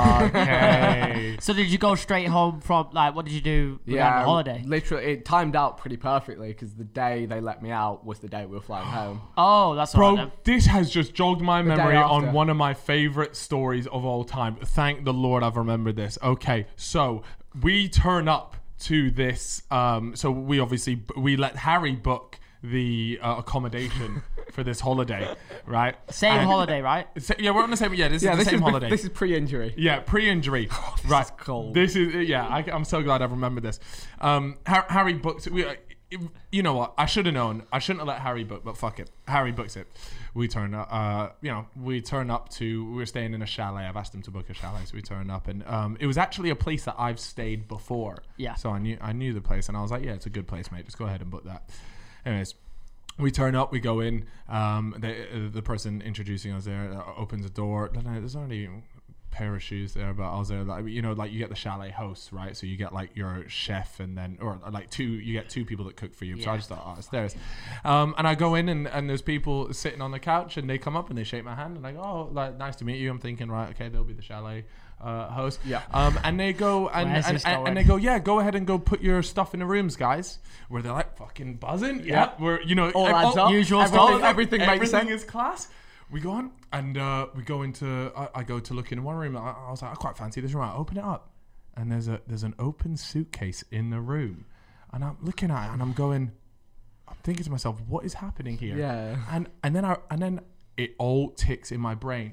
Okay. So did you go straight home from like? What did you do? Yeah, Yeah, holiday. literally, it timed out pretty perfectly because the day they let me out was the day we were flying home. Oh, that's Bro, all right then. this has just jogged my day memory on after. one of my favorite stories of all time. Thank the Lord I've remembered this. Okay, so we turn up to this. Um, so we obviously we let Harry book the uh, accommodation for this holiday, right? Same And- holiday, right? So- yeah, we're on the same. Yeah, this Yeah, is the this same is holiday. this is pre-injury. Yeah, pre-injury. right. is cold. This is yeah. I, I'm so glad I've remembered this. Um, Har- Harry booked. We, you know what? I should have known. I shouldn't have let Harry book, but fuck it. Harry books it. We turn up. Uh, you know, we turn up to. We were staying in a chalet. I've asked him to book a chalet, so we turned up, and um, it was actually a place that I've stayed before. Yeah. So I knew I knew the place, and I was like, yeah, it's a good place, mate. Just go ahead and book that. Anyways, we turn up. We go in. Um, the uh, the person introducing us there uh, opens a door. There's already pair of shoes there, but I was there, like, you know, like you get the chalet hosts, right? So you get like your chef, and then or like two you get two people that cook for you. Yeah. So I just thought, oh, it's theirs. Um, and I go in, and, and there's people sitting on the couch, and they come up and they shake my hand, and I go, oh, like, nice to meet you. I'm thinking, right, okay, they'll be the chalet uh, host. Yeah. Um, and they go and and, and, and they go, yeah, go ahead and go put your stuff in the rooms, guys. Where they're like fucking buzzing. Yeah. Yep. We're, you know, all adds all, up. Usual everything, stuff. Everything, everything makes sense. Everything is class. We go on, and uh, we go into. I, I go to look in one room. I, I was like, I quite fancy this room. I open it up, and there's a there's an open suitcase in the room, and I'm looking at it, and I'm going, I'm thinking to myself, what is happening here? Yeah. And and then I and then it all ticks in my brain,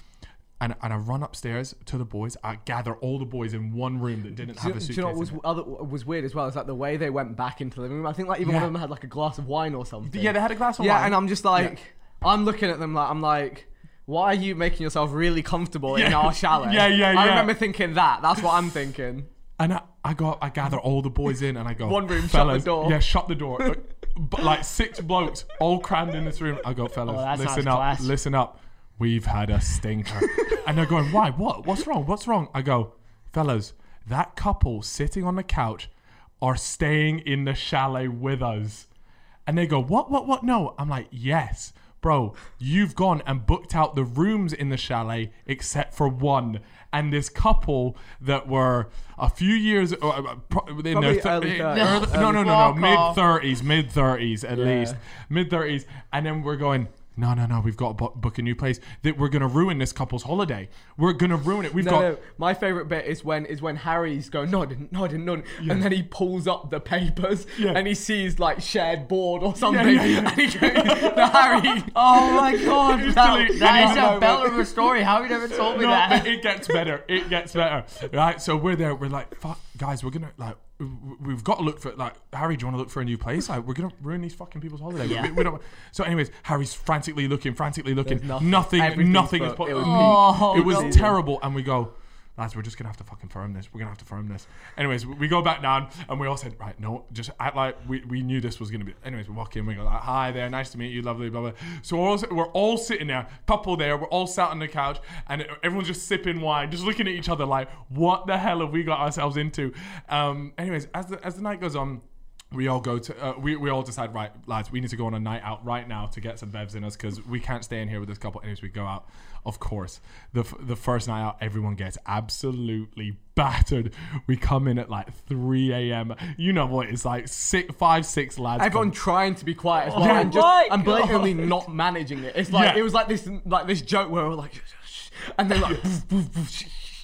and and I run upstairs to the boys. I gather all the boys in one room that didn't have do, a suitcase. Do you know what was in it. other, was weird as well? Is like the way they went back into the living room. I think like even Yeah. one of them had like a glass of wine or something. Yeah, they had a glass of yeah, wine. and I'm just like, Yeah. I'm looking at them like, I'm like, why are you making yourself really comfortable in Yeah. our chalet? Yeah, yeah, I yeah. remember thinking that. That's what I'm thinking. And I, I go, I gather all the boys in, and I go, One room, shut fellas, the door. Yeah, shut the door. Uh, but like six blokes all crammed in this room. I go, fellas, Oh, that listen sounds up, class. listen up. We've had a stinker. And they're going, why? What? What's wrong? What's wrong? I go, fellas, that couple sitting on the couch are staying in the chalet with us. And they go, what, what, what? No. I'm like, yes. Bro, you've gone and booked out the rooms in the chalet except for one. And this couple that were a few years uh, pro- in their Probably early uh, thirties. early- no, no, no, no, Fuck mid off. thirties, mid thirties at Yeah. least, mid thirties. And then we're going, no, no, no, we've got to bu- book a new place. That we're gonna ruin this couple's holiday. We're gonna ruin it. We've No, got. no, my favourite bit is when is when Harry's going, no, I didn't, no, I didn't, no, I didn't. And then he pulls up the papers Yeah. and he sees like shared board or something. yeah, yeah. And he goes, no, Harry. Oh my god, It's that, delete- that is delete- a bell of a story. How you never told me No, that? but it gets better. It gets better. Right. So we're there. We're like, fuck, guys. We're gonna like, w- we've got to look for like Harry. Do you want to look for a new place? Like, we're gonna ruin these fucking people's holiday. Yeah. We, we don't. So, anyways, Harry's frantically looking, frantically looking. There's Nothing. nothing. Nothing. Everything's is booked. put. It was Oh, it was no. terrible. And we go, lads, we're just gonna have to fucking firm this. We're gonna have to firm this. Anyways, we, we go back down, and we all said, right, no, just act like we, we knew this was gonna be. Anyways, we walk in, we go like, hi there, nice to meet you, lovely, blah blah. So we're all, we're all sitting there, couple there, we're all sat on the couch, and everyone's just sipping wine, just looking at each other like, what the hell have we got ourselves into? Um, anyways, as the as the night goes on. We all go to. Uh, we we all decide, right, lads. We need to go on a night out right now to get some bevs in us because we can't stay in here with this couple. Anyways, we go out. Of course, the f- the first night out, everyone gets absolutely battered. We come in at like three a.m. You know what? It's like six, five, six lads. Everyone come- trying to be quiet as well, Yeah. and just my and blatantly God. not managing it. It's like Yeah. it was like this like this joke where we're like, and then like, poof, poof, poof.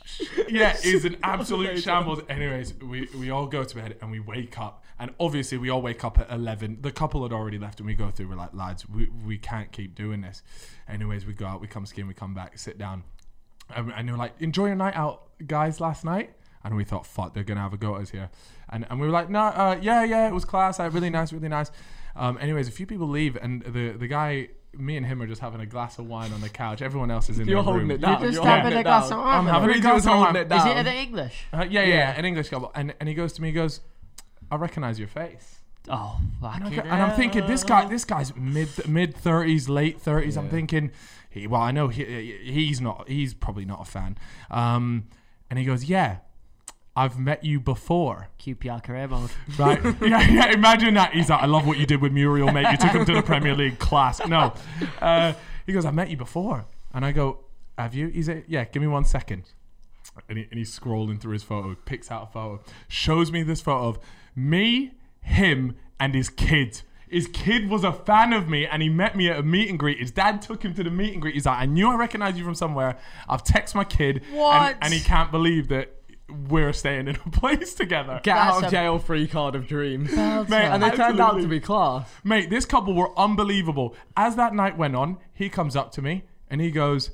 Yeah, it's an absolute amazing. shambles. Anyways, we, we all go to bed and we wake up. And obviously, we all wake up at eleven. The couple had already left, and we go through. We're like, lads, we, we can't keep doing this. Anyways, we go out, we come skin, we come back, sit down. And, and they were like, enjoy your night out, guys, last night? And we thought, fuck, they're going to have a go at us here. And and we were like, no, uh, yeah, yeah, it was class. Like, really nice, really nice. Um, anyways, a few people leave, and the, the guy... Me and him are just having a glass of wine on the couch. Everyone else is in You're their holding room. it down. You're just You're having holding a it glass down. of wine. I'm having a Luigi glass was of holding wine. it Is down. it in English? Uh, yeah, yeah, Yeah. yeah, an English couple. And and he goes to me, he goes, I recognise your face. Oh, fuck And, I it. go- and I'm thinking, this guy, this guy's mid mid thirties, late thirties. I'm Yeah. thinking, he, well, I know he, he's not, he's probably not a fan. Um, and he goes, yeah, I've met you before, Q P R career mode. right? yeah, yeah. Imagine that. He's like, I love what you did with Muriel, mate. You took him to the Premier League, class. No, uh, he goes, I've met you before, and I go, have you? He's like, yeah. Give me one second. And, he, and he's scrolling through his photo, picks out a photo, shows me this photo of me, him, and his kid. His kid was a fan of me, and he met me at a meet and greet. His dad took him to the meet and greet. He's like, I knew I recognized you from somewhere. I've texted my kid, What? And, and he can't believe that we're staying in a place together. Get That's out of a- jail free card of dreams. Belter. Mate, And they turned out to Absolutely. be class. Mate, this couple were unbelievable. As that night went on, he comes up to me and he goes,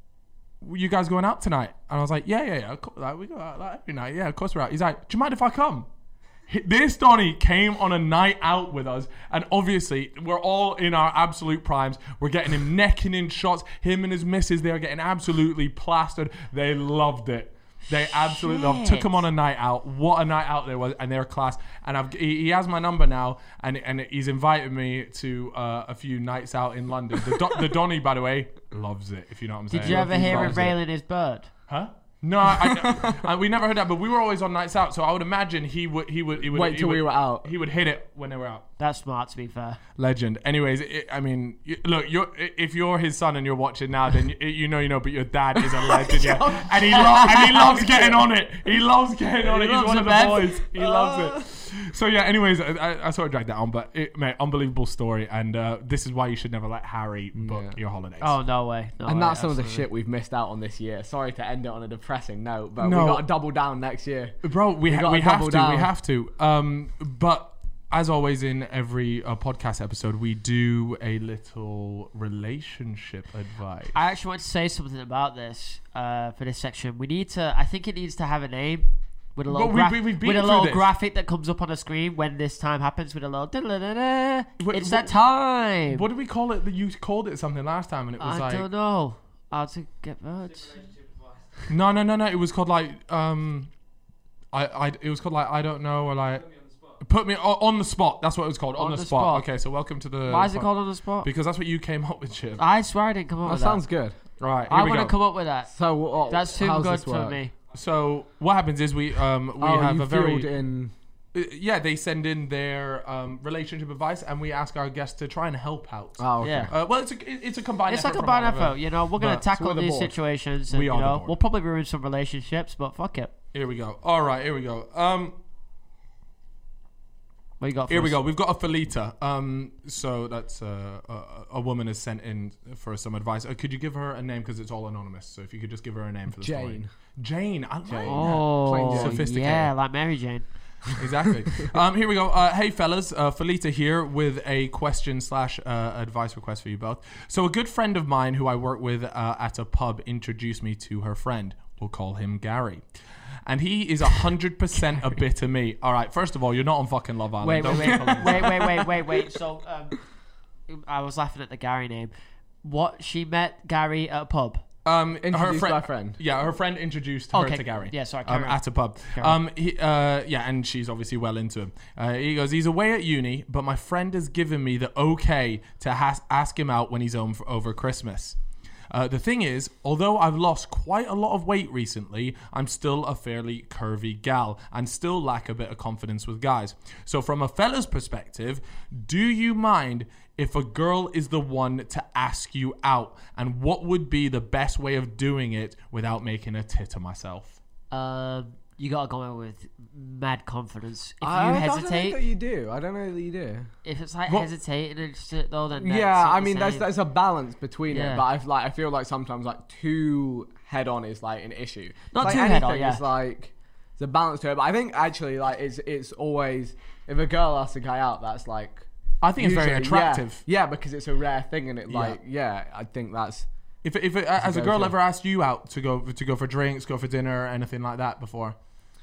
you guys going out tonight? And I was like, yeah, yeah, yeah. Of course, like, we go out like, every night. Yeah, of course we're out. He's like, do you mind if I come? This Donny came on a night out with us, and obviously we're all in our absolute primes. We're getting him necking in shots. Him and his missus, they are getting absolutely plastered. They loved it. They absolutely loved it. Took him on a night out. What a night out there was, and they're class. And I've, he, he has my number now, and and he's invited me to uh, a few nights out in London. The, Do- the Donny, by the way, loves it. If you know what I'm saying. Did you ever He hear him loves it. railing his bird? Huh? No, I, I, we never heard that, but we were always on nights out, so I would imagine he would he would he would Wait he till would, we were out. He would hit it when they were out. That's smart, to be fair. Legend. Anyways, it, I mean, you, look, you're if you're his son and you're watching now, then you, you know you know, but your dad is a legend, yeah, and he lo- and he loves getting on it. He loves getting on He it. He's loves one it, of the man. boys. He loves it. So yeah. Anyways, I, I, I sort of dragged that on, but it, mate, unbelievable story, and uh, this is why you should never let Harry book Yeah. your holidays. Oh, no way. No And way, that's some of the absolutely. shit we've missed out on this year. Sorry to end it on a depressing note, but No. we got to double down next year. Bro, we, We ha- gotta we have double to. We down. have to. Um, but as always, in every uh, podcast episode, we do a little relationship advice. I actually want to say something about this uh, for this section. We need to. I think it needs to have a name with a little, Well, we- graph- we- we've been with a through little this. graphic that comes up on the screen when this time happens. With a little. da-da-da-da. Wait, It's what- that time. What did we call it? You called it something last time, and it was I like don't know. How to get birds. no, no, no, no. It was called like um, I, I. It was called like I don't know or like put me o- on the spot. That's what it was called. On, On the, the spot. spot. Okay, so welcome to the. Why is it called on the spot? Because that's what you came up with, Chip. I swear I didn't come up That with sounds that. good. Right, here I we want go. to come up with that. So what, That's too how's good this for work? me. So what happens is we um we oh, have you a very filled in. Uh, yeah, they send in their um, relationship advice, and we ask our guests to try and help out. Oh, okay. Yeah. Uh, well, it's a it's a combined. It's effort like a from bad all of effort, it. you know. We're gonna But- tackle So we're the these board. situations, and We you are the know, board. we'll probably ruin some relationships, but fuck it. Here we go. All right, here we go. Um, What you got? For here we us? go. We've got a Felita. Um, so that's uh, a, a woman has sent in for some advice. Uh, could you give her a name because it's all anonymous? So if you could just give her a name for the story. Jane. Jane. I like Jane. that. Plain Oh, Jane. Sophisticated. yeah, like Mary Jane. Exactly. um, here we go. Uh, hey, fellas. Uh, Felita here with a question slash uh, advice request for you both. So a good friend of mine who I work with uh, at a pub introduced me to her friend. We'll call him Gary. And he is one hundred percent a bit of me. All right, first of all, you're not on fucking Love Island. Wait, Don't wait, be wait, calling wait, wait, wait, wait, wait. So, um, I was laughing at the Gary name. What? She met Gary at a pub. Um, her Introduced friend, by friend. Yeah, her friend introduced her Okay. to Gary. Yeah, sorry, Um, carry on. at a pub. Carry on. Um, he, uh, yeah, and she's obviously well into him. Uh, he goes, he's away at uni, but my friend has given me the okay to has- ask him out when he's home for over Christmas. Uh, the thing is, although I've lost quite a lot of weight recently, I'm still a fairly curvy gal and still lack a bit of confidence with guys. So from a fella's perspective, do you mind if a girl is the one to ask you out? And what would be the best way of doing it without making a tit of myself? Um, you gotta go in with mad confidence. If I, you I don't hesitate, think that you do. I don't know that you do. if it's like Well- hesitating and shit, though, then that's Yeah, not I the mean, there's same. there's a balance between Yeah. it, but I like I feel like sometimes like too head on is like an issue. Not like too head on, anything yeah. is like there's a balance to it. But I think actually like it's it's always if a girl asks a guy out, that's like I think it's very usually- attractive. Yeah, yeah, because it's a rare thing, and it Yeah. like yeah, I think that's If if it, as a go girl to. ever asked you out to go to go for drinks, go for dinner, anything like that before?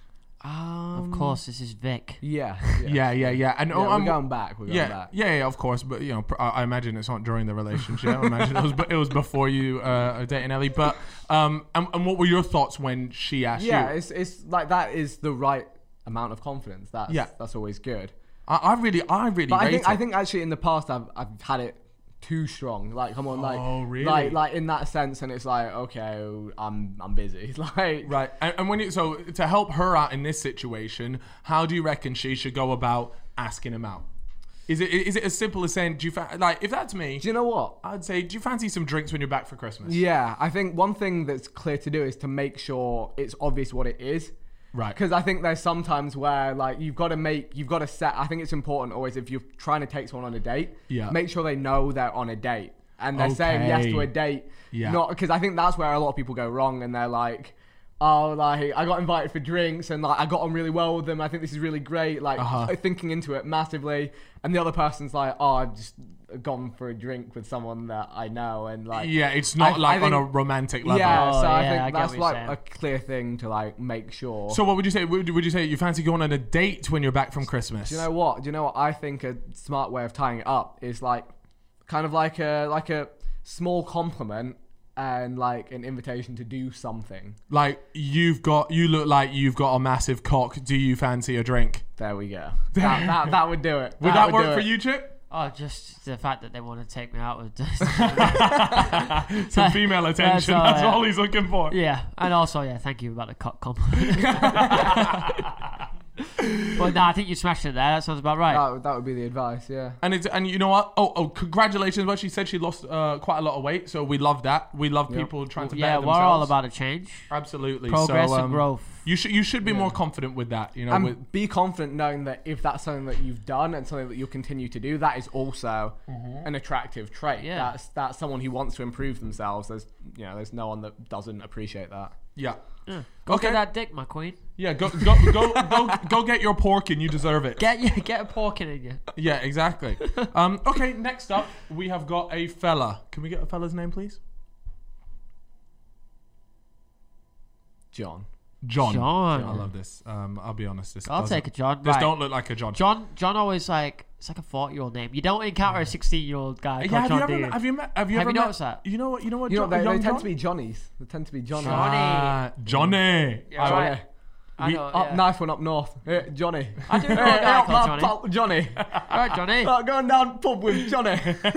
um, Of course, this is Vic. yeah, Yeah, yeah, yeah. And Yeah, oh, we're I'm- going back. We're going yeah, back. yeah, yeah, of course. But you know, pr- I I imagine it's not during the relationship. I imagine it was it was before you uh, are dating Ellie. But um, and, and what were your thoughts when she asked Yeah, you? it's it's like that is the right amount of confidence. That's Yeah. that's always good. I, I really, I really. But I rate think it. I think actually in the past I've I've had it too strong. Like come on, like Oh, really? like like in that sense, and it's like okay, I'm I'm busy. Like Right, and, and when you so to help her out in this situation, how do you reckon she should go about asking him out? Is it is it as simple as saying, do you fa- like if that's me? do you know what? I'd say, do you fancy some drinks when you're back for Christmas? Yeah, I think one thing that's clear to do is to make sure it's obvious what it is. Right. Because I think there's sometimes where like you've got to make you've got to set. I think it's important always if you're trying to take someone on a date. Yeah. Make sure they know they're on a date and they're saying yes to a Okay. date. Yeah. Not because I think that's where a lot of people go wrong and they're like, oh, like I got invited for drinks and like I got on really well with them. I think this is really great. Like Uh-huh. thinking into it massively, and the other person's like, oh, I just gone for a drink with someone that I know, and like Yeah, it's not I- like I think- on a romantic level. yeah. Oh, So I yeah, think I get that's what you're like saying. a clear thing to like make sure. So what would you say? Would, would you say you fancy going on a date when you're back from Christmas? Do you know what? Do you know what? I think a smart way of tying it up is like, kind of like a like a small compliment and like an invitation to do something. Like you've got, you look like you've got a massive cock. Do you fancy a drink? There we go. That that, that would do it. Would that, would work do for it. you, Chip? Oh, just the fact that they want to take me out with Some female attention. all, That's yeah. all he's looking for. Yeah, and also, yeah, thank you about the cock compliment. But no, I think you smashed it there. That sounds about right. That, would- that would be the advice. Yeah. And it's and you know what? Oh, oh, congratulations! But she said she lost uh, quite a lot of weight, so we love that. We love Yep. people trying to yeah, better we're themselves. all about a change, Absolutely progress, so, um, and growth. You should you should be Yeah. more confident with that. You know, And with, be confident knowing that if that's something that you've done and something that you'll continue to do, that is also an attractive trait. Yeah. That's that's someone who wants to improve themselves. There's you know, there's no one that doesn't appreciate that. yeah, Yeah. Go Okay. get that dick, my queen. yeah. Go go go go go get your pork, and you deserve it. Get you, get a pork in you. Yeah, exactly. um, okay, next up we have got a fella. Can we get a fella's name, please? John. John. John. I love this. Um, I'll be honest. This I'll doesn't- take a John. This Right. don't look like a John. John. John always like it's like a forty-year-old name. You don't encounter a sixteen-year-old guy Yeah, called have John. you do ever you? have you met have you Have ever you met, noticed that? You know what you know what You know, John, they, young they tend John? to be Johnnies. They tend to be Johnny. Johnny. Ah, Johnny. Yeah, I- right. I we- know, Up yeah. nice one up north. Eh, Johnny. I do know a Eh, guy up called that Johnny. pub- Johnny. All right, Johnny. Oh, going down pub with Johnny.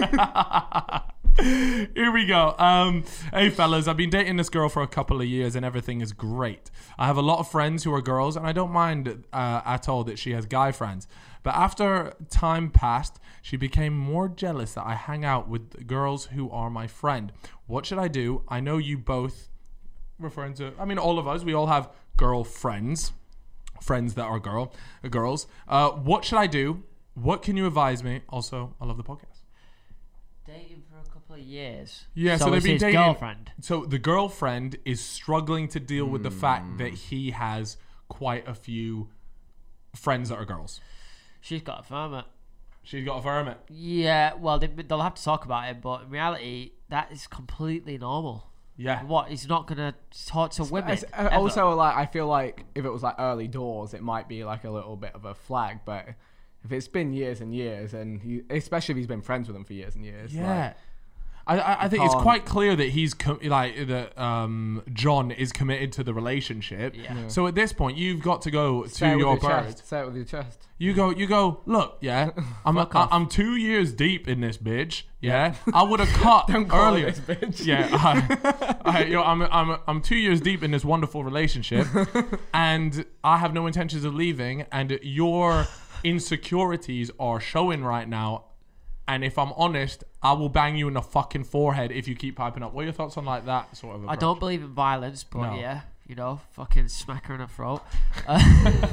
Here we go. Um, hey, fellas, I've been dating this girl for a couple of years and everything is great. I have a lot of friends who are girls and I don't mind uh, at all that she has guy friends. But after time passed, she became more jealous that I hang out with girls who are my friend. What should I do? I know you both, referring to, I mean, all of us, we all have girlfriends, friends that are girl, uh, girls. Uh, what should I do? What can you advise me? Also, I love the podcast. Dating for a couple of years. Yeah, so, so they've it's been his dating. girlfriend. So the girlfriend is struggling to deal with the fact that he has quite a few friends that are girls. She's got a firm it. She's got a firm it. Yeah, well, they, they'll have to talk about it, but in reality, that is completely normal. Yeah. What? He's not gonna talk to women. It's, uh, ever. also, like I feel like if it was like early doors, it might be like a little bit of a flag. But if it's been years and years, and he, especially if he's been friends with them for years and years, Yeah. like, I, I, I think it's can't- quite clear that he's com- like that. Um, John is committed to the relationship. Yeah. Yeah. So at this point, you've got to go say to it with your your bird. chest. Say it with your chest. You go, you go. Look, yeah, I'm Fuck I, off. I'm two years deep in this bitch. Yeah, I would have cut Don't call earlier. it this bitch. Yeah, I, I, yo, I'm, I'm, I'm two years deep in this wonderful relationship, and I have no intentions of leaving. And your insecurities are showing right now. And if I'm honest, I will bang you in the fucking forehead if you keep piping up. What are your thoughts on like that sort of I approach? don't believe in violence, but No. yeah, you know, fucking smack her in the throat. Uh,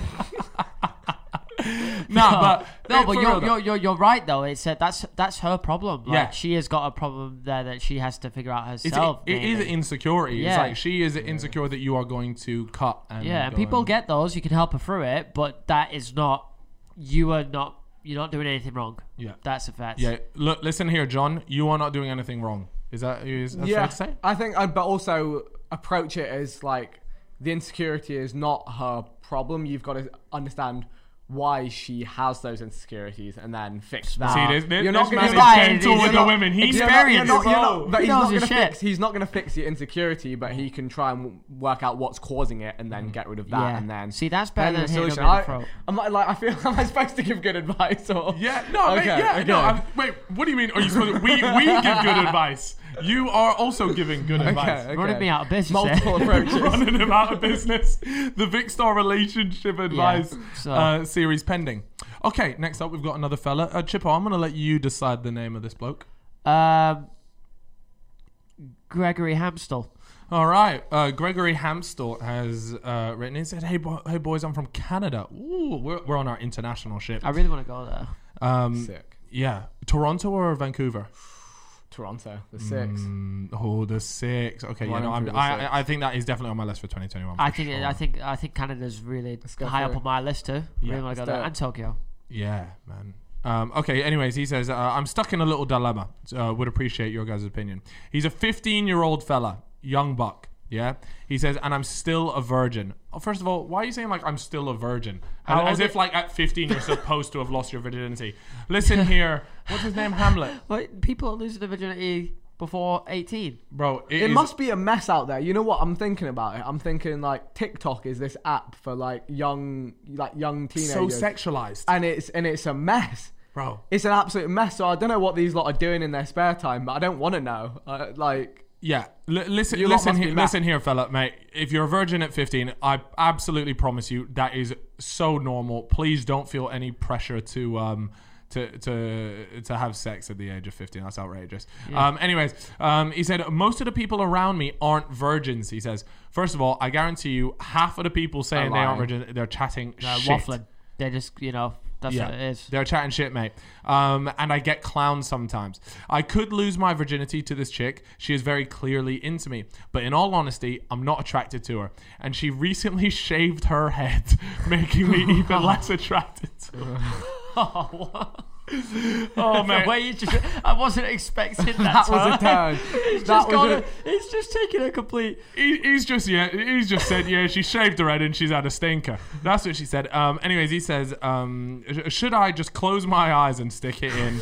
Nah, but no, eh, but for you're, real though. you're you're you're right though. It's uh, that's that's her problem. Like, Yeah. she has got a problem there that she has to figure out It's, herself. it, it is maybe. insecurity. It's Yeah. like she is insecure that you are going to cut. And Yeah, and go people and- get those. You can help her through it, but that is not. You are not. You're not doing anything wrong. Yeah. That's a fact. Yeah, look, listen here, John. You are not doing anything wrong. Is that is that fair Yeah, to say? I think, uh, but also approach it as like the insecurity is not her problem. You've got to understand why she has those insecurities and then fix that. See, this, this, You're this not man gonna is lie, gentle he's with the not- women. He You're not- you're not- you're not- knows. but He he's knows not his gonna shit. fix. He's not going to fix the insecurity, but he can try and w- work out what's causing it and then get rid of that, Yeah. and then See, that's find better the than hitting solution. them in the I, throat. I'm not like I feel. Am I supposed to give good advice or? Yeah, no, mate, Okay, yeah, okay. no. I'm, wait, what do you mean? Are you supposed to, we we give good advice? You are also giving good advice. Okay, Running okay. me out of business. Multiple eh? approaches. Running him out of business. The Vicstar relationship advice so- uh, series pending. Okay, next up we've got another fella. Uh, Chippo, I'm gonna let you decide the name of this bloke. Um, Gregory Hamstall. All right, uh, Gregory Hamstall has uh, written. He said, "Hey, bo- hey boys, I'm from Canada. Ooh, we're, we're on our international ship. I really want to go there. Um, Sick. yeah, Toronto or Vancouver? Toronto, the six. Mm, oh, the six. Okay, you One know, and I'm, through the I, six. I I think that is definitely on my list for twenty twenty-one. I for think sure. I think I think Canada's really go high for up it. on my list too. Yeah. Really want to Let's go there. do it. And Tokyo. Yeah, man. Um, okay, anyways, he says, uh, I'm stuck in a little dilemma. Uh, would appreciate your guys' opinion. He's a fifteen-year-old fella, young buck, yeah? He says, and I'm still a virgin. Oh, first of all, why are you saying, like, I'm still a virgin? How As, as old if, like, at fifteen, you're supposed to have lost your virginity. Listen here. What's his name? Hamlet. Like, people are losing their virginity before eighteen. Bro, it, It is, must be a mess out there. You know what? I'm thinking about it. I'm thinking like TikTok is this app for like young, like young so teenagers, sexualized. and it's and it's a mess. Bro. It's an absolute mess. So I don't know what these lot are doing in their spare time, but I don't want to know. Uh, like, Yeah, L- listen, You lot listen, must here, be mad. listen here, fella, mate. If you're a virgin at fifteen, I absolutely promise you that is so normal. Please don't feel any pressure to um to to to have sex at the age of fifteen. That's outrageous. Yeah. Um, anyways, um, he said most of the people around me aren't virgins. He says, first of all, I guarantee you, half of the people saying they aren't lying. virgin, they're chatting They're shit. waffling. They're just, you know, that's what it is. They're chatting shit, mate. Um, and I get clowned sometimes. I could lose my virginity to this chick. She is very clearly into me. But in all honesty, I'm not attracted to her. And she recently shaved her head, making me even less attracted to her. Oh, what? Oh, man. The way you just, I wasn't expecting that. that was a turn. He's That just was gone. a- A, he's just taken a complete. He, he's just yeah. He's just said yeah. She shaved her head and she's had a stinker. That's what she said. Um. Anyways, he says um. sh- Should I just close my eyes and stick it in?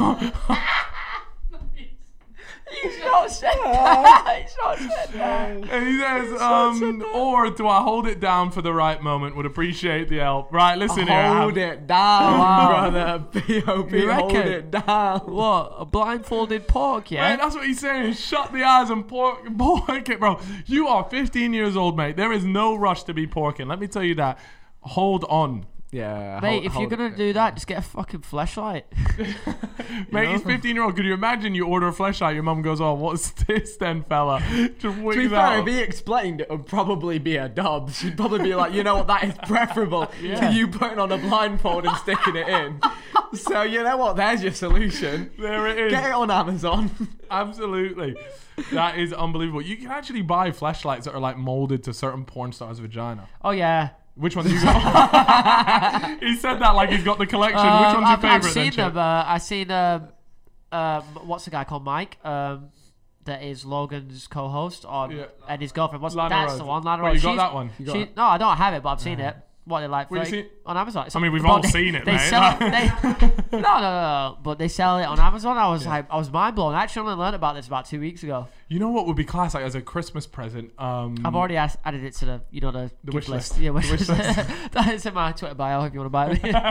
He's not said that. He's not said that. And he says, um, or do I hold it down for the right moment? Would appreciate the help. Right, listen here. Hold Ham- it down, brother. P O P, You hold reckon? it down. What? A blindfolded pork, yeah? Man, that's what he's saying. Shut the eyes and pork, pork it, bro. You are fifteen years old, mate. There is no rush to be porking. Let me tell you that. Hold on. Yeah, Mate, hold- if hold you're gonna it. do that, just get a fucking flashlight. Mate, he's fifteen year old. Could you imagine you order a flashlight? Your mum goes, oh, what's this then, fella? Just To be wigs fair, out. if he explained it, would probably be a dub. She'd probably be like, you know what, that is preferable Yeah. to you putting on a blindfold and sticking it in. So you know what, there's your solution. There it is. Get it on Amazon. Absolutely. That is unbelievable. You can actually buy flashlights that are like molded to certain porn stars' vagina. Oh yeah. Which ones you got? He said that like he's got the collection. Which Um, one's your I've, favourite? I've seen then, them. Chip? Uh, I've seen um, um, what's the guy called Mike? Um, that is Logan's co-host on Yeah. and his girlfriend. What's Lana that's Rhodes. the one? Lana Wait, Rhodes. you got She's- that one? You got She, it? no, I don't have it, but I've seen it. What they like Where you for- seen it? on Amazon. It's I mean, we've but all they- seen it, They mate. sell it. They, no, no, no, no, but they sell it on Amazon. I was like, I was mind blown. I actually only learned about this about two weeks ago. You know what would be class, like as a Christmas present? Um, I've already asked, added it to the, you know, the, The gift wish list. list. Yeah, The wish wish list. That is in my Twitter bio if you want to buy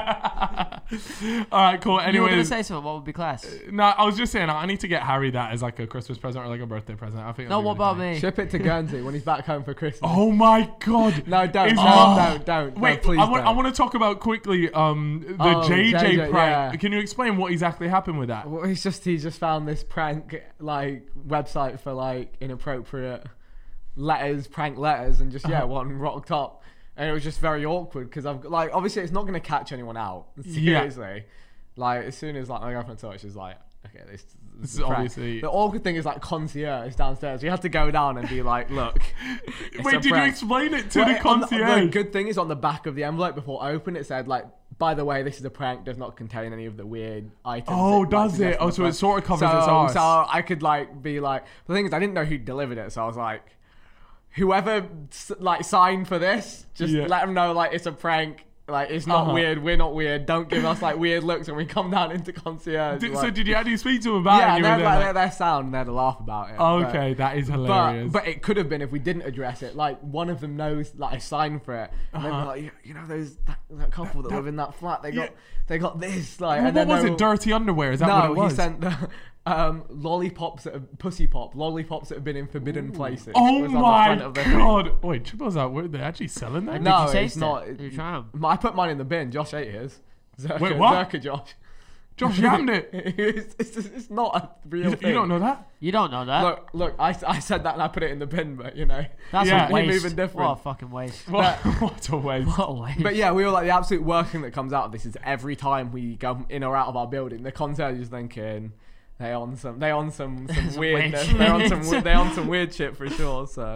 it. All right, cool. You were going to Anyways, say something. What would be class? no, I was just saying I need to get Harry that as like a Christmas present or like a birthday present. I think. No, that'd be what really about nice. me? Ship it to Guernsey when he's back home for Christmas. Oh my god! No, don't, Is- don't, Oh. don't, don't, Wait, no, please I want, don't. I want to talk about quickly um, the Oh, J J, J J, prank. yeah. Can you explain what exactly happened with that? Well, he's just he's just found this prank like website for like inappropriate letters, prank letters, and just yeah, Uh-huh. one rocked up, and it was just very awkward because I've like obviously it's not going to catch anyone out Yeah. seriously. Like as soon as like my girlfriend saw it, she's like, okay, this, This is is a prank. obviously- The awkward thing is like concierge downstairs. You have to go down and be like, look. it's Wait, a did you prank. explain it to Well, the it- on the- concierge? The good thing is on the back of the envelope before I open it said like, by the way, this is a prank. Does not contain any of the weird items. Oh, that might does suggest it? Oh, I'm a so it prank. sort of covers so, its arse. So I could like be like, the thing is, I didn't know who delivered it, so I was like, whoever s- like signed for this, just Yeah. let them know like it's a prank. Like it's not Uh-huh. weird. We're not weird. Don't give us like weird looks when we come down into concierge. Did, like, so did you actually speak to him about it? yeah, and you were they're, there like, like- they're, they're sound. and They had a laugh about it. Oh, but- okay, that is hilarious. but, but it could have been if we didn't address it. Like one of them knows like I signed for it, and Uh-huh. they're like, you, you know, those that, that couple that, live in that flat. They got Yeah. they got this like. Well, and what then was they it? were- Dirty underwear? Is that no, what it was? he sent the um, lollipops that have, pussy pop lollipops that have been in forbidden places. Oh was on the my front of the thing. god! Wait, Triple's out. Were they actually selling that? And No, did you it's taste not. it? Did you try 'em? I put mine in the bin. Josh ate his. Zerka, Wait, what? Zerka Josh. Josh yammed it. it's, it's, it's not a real You, thing. you don't know that? You don't know that. Look, look. I, I said that and I put it in the bin, but you know. That's Yeah. a You're waste. moving different. What a fucking waste. What, what a waste. What a waste. But yeah, we were like the absolute worst thing that comes out of this is every time we go in or out of our building, the concierge is thinking they on some they on some some Some weirdness. weird They're on some shit. we- they on some weird shit for sure. So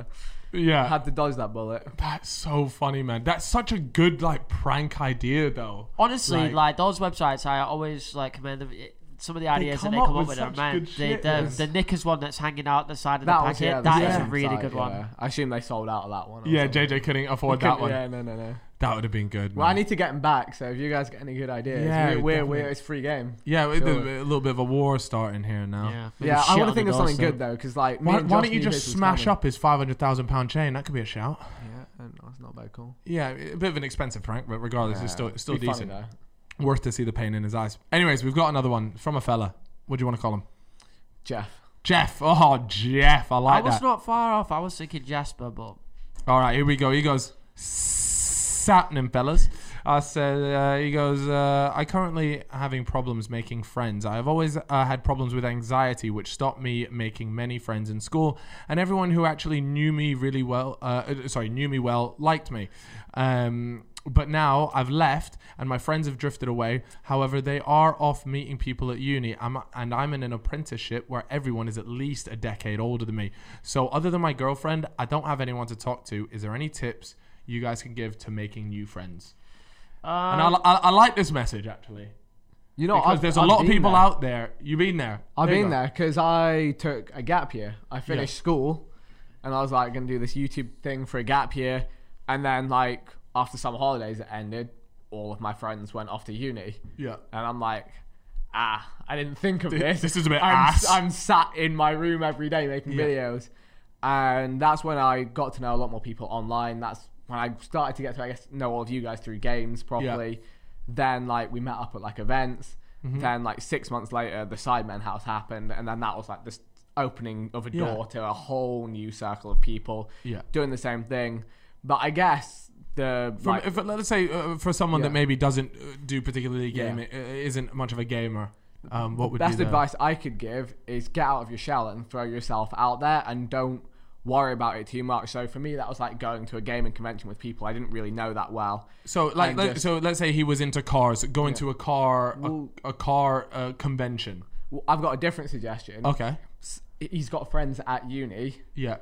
Yeah. Had to dodge that bullet. That's so funny, man. That's such a good like prank idea, though. Honestly, Like- like, those websites, I always like commend them. It- Some of the ideas that come they up come up with with, are, such man. good The, shit, the, man. the Knickers one that's hanging out the side of That the was, packet, yeah, that the is a second really site, good one. yeah. I assume they sold out of that one. or Yeah, something. J J couldn't afford He that couldn't- one. Yeah, no, no, no. That would have been good. Well, I man. need to get him back. So if you guys get any good ideas, Yeah, we're, we're, definitely. we're it's free game. Yeah, with Sure. the- a little bit of a war starting here now. Yeah, maybe Yeah, I shit want on to think the of something doorstep. good though, because like, me Why, and why Josh don't you knew just his was smash coming. up his five hundred thousand pound chain? That could be a shout. Yeah, and that's not very cool. Yeah, a bit of an expensive prank, but regardless, it's still it's still Be funny, decent. though. Worth to see the pain in his eyes. Anyways, we've got another one from a fella. What do you want to call him? Jeff. Jeff. Oh, Jeff. I I like was that. not far off. I was thinking Jasper, but All right, here we go. He goes, "Sapnin, fellas." I said, uh, he goes, uh, I currently having problems making friends. I have always uh, had problems with anxiety, which stopped me making many friends in school. And everyone who actually knew me really well, uh, uh, sorry, knew me well, liked me. Um, but now I've left and my friends have drifted away. However, they are off meeting people at uni. I'm, and I'm in an apprenticeship where everyone is at least a decade older than me. So other than my girlfriend, I don't have anyone to talk to. Is there any tips you guys can give to making new friends? um, And I, I, I like this message, actually. You know, Because I've, there's a I've lot of been people there. out there. You've been there. I've There you been go. there because I took a gap year. I finished Yeah. school, and I was like going to do this YouTube thing for a gap year. And then, like, after summer holidays it ended, all of my friends went off to uni. Yeah. And I'm like, ah, I didn't think of this. This is a bit I'm, ass. I'm sat in my room every day making Yeah. videos. And that's when I got to know a lot more people online. That's when I started to get to, I guess, know all of you guys through games properly. Then, like, we met up at, like, events. Mm-hmm. Then, like, six months later, the Sidemen House happened. And then that was, like, this opening of a Yeah. door to a whole new circle of people Yeah. doing the same thing. But I guess the... From, like, if, let's say uh, for someone that Yeah. maybe doesn't uh, do particularly game, Yeah. uh, isn't much of a gamer, um, what would best be the, advice I could give is get out of your shell and throw yourself out there and don't worry about it too much. So for me, that was like going to a gaming convention with people I didn't really know that well. So like, and let, just- so let's say he was into cars, going Yeah. to a car, a, Well- a car uh, convention. Well, I've got a different suggestion. Okay. S- He's got friends at uni, Yeah.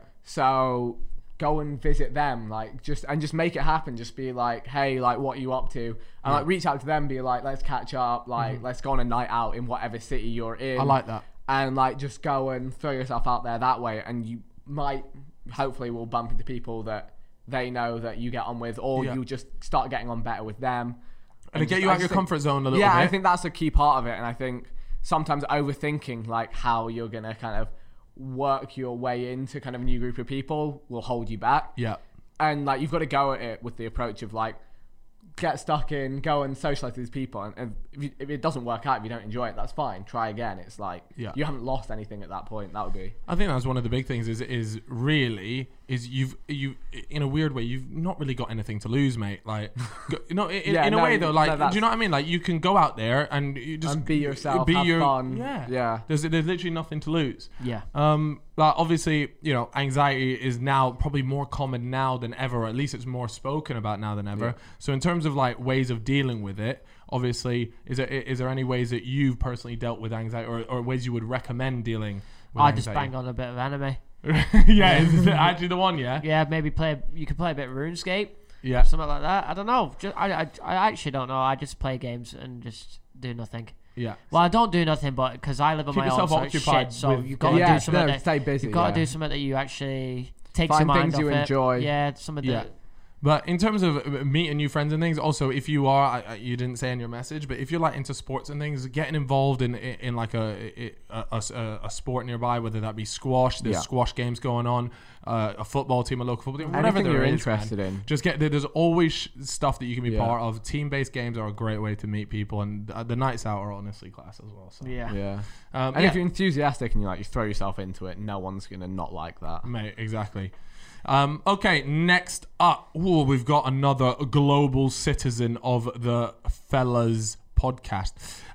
so go and visit them, like just and just make it happen. Just be like, hey, like what are you up to? And like reach out to them, be like, let's catch up, like let's go on a night out in whatever city you're in. I like that. And like just go and throw yourself out there that way, and you might hopefully will bump into people that they know that you get on with, or Yeah. you just start getting on better with them. And to get just- you I out your just think- comfort zone a little yeah, bit. I think that's a key part of it, and I think sometimes overthinking like how you're gonna kind of work your way into kind of a new group of people will hold you back. Yeah. And like you've got to go at it with the approach of like get stuck in, go and socialize with these people, and, and if, you, if it doesn't work out, if you don't enjoy it, that's fine. Try again. It's like Yeah. you haven't lost anything at that point. That would be I think that's one of the big things is is really is you've you in a weird way you've not really got anything to lose, mate. Like go, no in, Yeah, in a no, way though, like no, do that's- you know what I mean? Like you can go out there and you just and be yourself, be have your, fun. Yeah, Yeah. There's there's literally nothing to lose. yeah. Um, like obviously, you know, anxiety is now probably more common now than ever, or at least it's more spoken about now than ever. Yeah. So in terms of like ways of dealing with it, obviously, is there is there any ways that you've personally dealt with anxiety, or, or ways you would recommend dealing with I just anxiety? bang on a bit of anime. Yeah, is it actually the one? Yeah, Yeah, maybe play. You could play a bit of RuneScape, yeah. something like that. I don't know. Just, I, I, I actually don't know. I just play games and just do nothing. Yeah. Well, I don't do nothing, but because I live on Keep my own, yourself so it's occupied shit. So with you've got to yeah, do something. no, that, stay busy. you've got to yeah. do something that you actually takes Find your mind things off you it. enjoy. Yeah, some of the. Yeah. But in terms of uh, meeting new friends and things, also if you are, I- I- you didn't say in your message, but if you're like into sports and things, getting involved in in, in like a a, a a sport nearby, whether that be squash, there's Yeah. squash games going on, uh, a football team, a local football team, whatever Anything there you're is, interested man. in. Just get there. There's always sh- stuff that you can be Yeah. part of. Team-based games are a great way to meet people, and uh, the nights out are honestly class as well. So Yeah. Yeah. um, And yeah. if you're enthusiastic and you like you throw yourself into it, no one's gonna not like that. Mate, exactly. Um, okay, next up, ooh, we've got another global citizen of the Fellas podcast.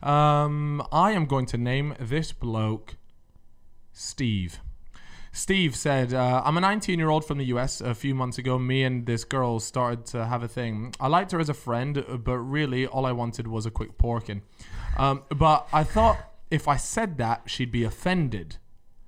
Um, I am going to name this bloke Steve. Steve said, uh, I'm a nineteen-year-old from the U S. A few months ago, me and this girl started to have a thing. I liked her as a friend, but really all I wanted was a quick porking. Um, but I thought if I said that, she'd be offended.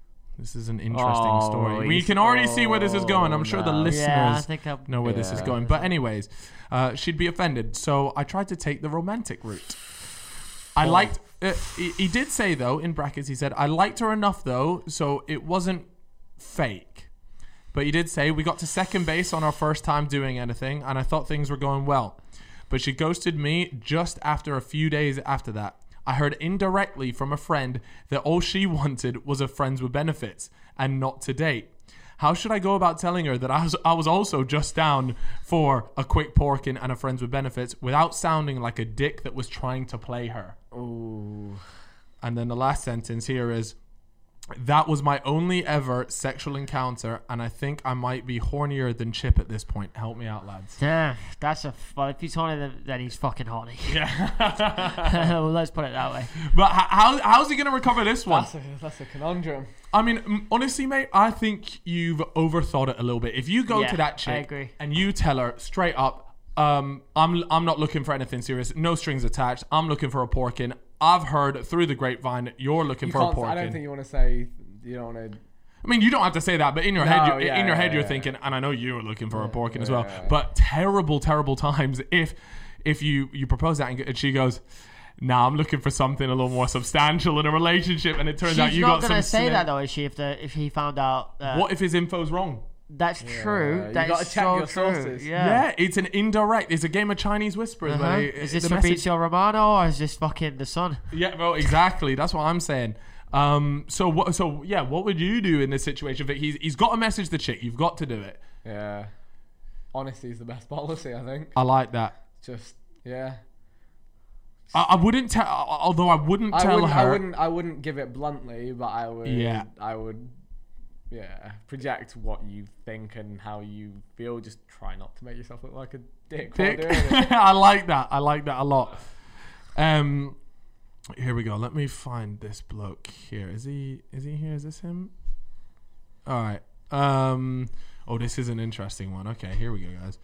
This is an interesting Oh, story. We he's- can already see where this is going. I'm oh, sure the no. listeners Yeah, I think I'm. know where this is Yeah. going. But anyways, uh, she'd be offended. So I tried to take the romantic route. I Oh. liked. Uh, he, he did say though, in brackets, he said I liked her enough though, so it wasn't fake. But he did say we got to second base on our first time doing anything, and I thought things were going well. But she ghosted me just after a few days after that. I heard indirectly from a friend that all she wanted was a friends with benefits and not to date. How should I go about telling her that I was, I was also just down for a quick porking and a friends with benefits without sounding like a dick that was trying to play her? Ooh. And then the last sentence here is, that was my only ever sexual encounter, and I think I might be hornier than Chip at this point. Help me out, lads. Yeah, that's a. Well, if he's horny, then, then he's fucking horny. Yeah. Well, let's put it that way. But h- how how's he going to recover this one? That's a, that's a conundrum. I mean, m- honestly, mate, I think you've overthought it a little bit. If you go Yeah, to that I chick agree. and you tell her straight up, um, I'm I'm not looking for anything serious, no strings attached. I'm looking for a porkin. I've heard through the grapevine you're looking You for a can't, porkin. I don't think you want to say you don't want to. I mean, you don't have to say that, but in your No, head, you're, yeah, in your yeah, head, you're yeah. thinking, and I know you were looking for a porkin as well. yeah. But terrible, terrible times if if you you propose that and, and she goes, "Nah, I'm looking for something a little more substantial in a relationship," and it turns She's out you not got gonna some. say sna- that though, is she? If the if he found out. Uh, What if his info's wrong? That's true. you That gotta is check so your true. sources. Yeah. Yeah, it's an indirect. It's a game of Chinese whispers. Uh-huh. Where they, Is this the message- Fabrizio Romano or is this fucking the sun? Yeah, well, exactly. That's what I'm saying. Um, so what? So yeah, what would you do in this situation? If he's he's got to message the chick, you've got to do it. Yeah. Honesty is the best policy, I think. I like that. Just yeah. I, I wouldn't tell. Although I wouldn't I tell wouldn't, her. I wouldn't. I wouldn't give it bluntly, but I would. Yeah. I would. Yeah. Project what you think and how you feel. Just try not to make yourself look like a dick. while Dick. doing it. I like that. I like that a lot. Um, here we go. Let me find this bloke here. Is he? Is he here? Is this him? All right. Um. Oh, this is an interesting one. Okay, here we go, guys.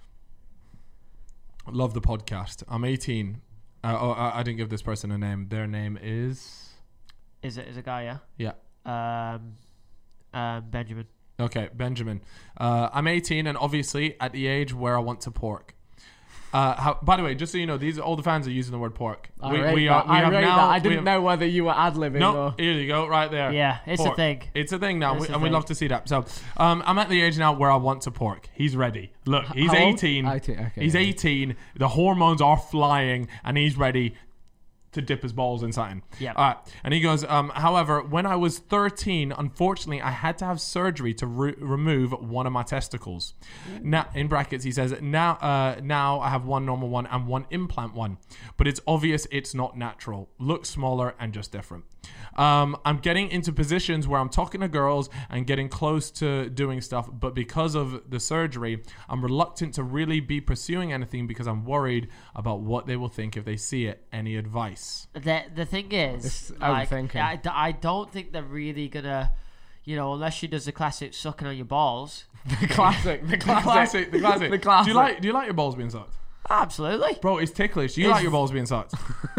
Love the podcast. I'm eighteen. Uh, oh, I, I didn't give this person a name. Their name is. Is it is a guy? Yeah. Yeah. Um, um, Benjamin. Okay, Benjamin. Uh, I'm eighteen, and obviously at the age where I want to pork. Uh, how, by the way, just so you know, these all the fans are using the word pork. I We, rate we that. are. We I have rate now. that. I we didn't have- know whether you were ad libbing No, or. here you go, right there. Yeah, it's Pork. a thing. It's a thing now, It's we, a and we thing. love to see that. So, um, I'm at the age now where I want to pork. He's ready. Look, he's How old? eighteen. eighteen, okay, he's yeah. eighteen. The hormones are flying, and he's ready to dip his balls in something. Yeah. All right. And he goes, um, however, when I was thirteen, unfortunately, I had to have surgery to re- remove one of my testicles. Now, in brackets, he says, now, uh, now I have one normal one and one implant one, but it's obvious it's not natural. Looks smaller and just different. Um, I'm getting into positions where I'm talking to girls and getting close to doing stuff, but because of the surgery, I'm reluctant to really be pursuing anything because I'm worried about what they will think if they see it. Any advice? The the thing is, It's like, overthinking. I, I don't think they're really gonna, you know, unless she does the classic sucking on your balls. The classic. The The classic. classic, the classic. The classic. Do you like? Do you like your balls being sucked, Absolutely. bro? It's ticklish. Do you It's- like your balls being sucked?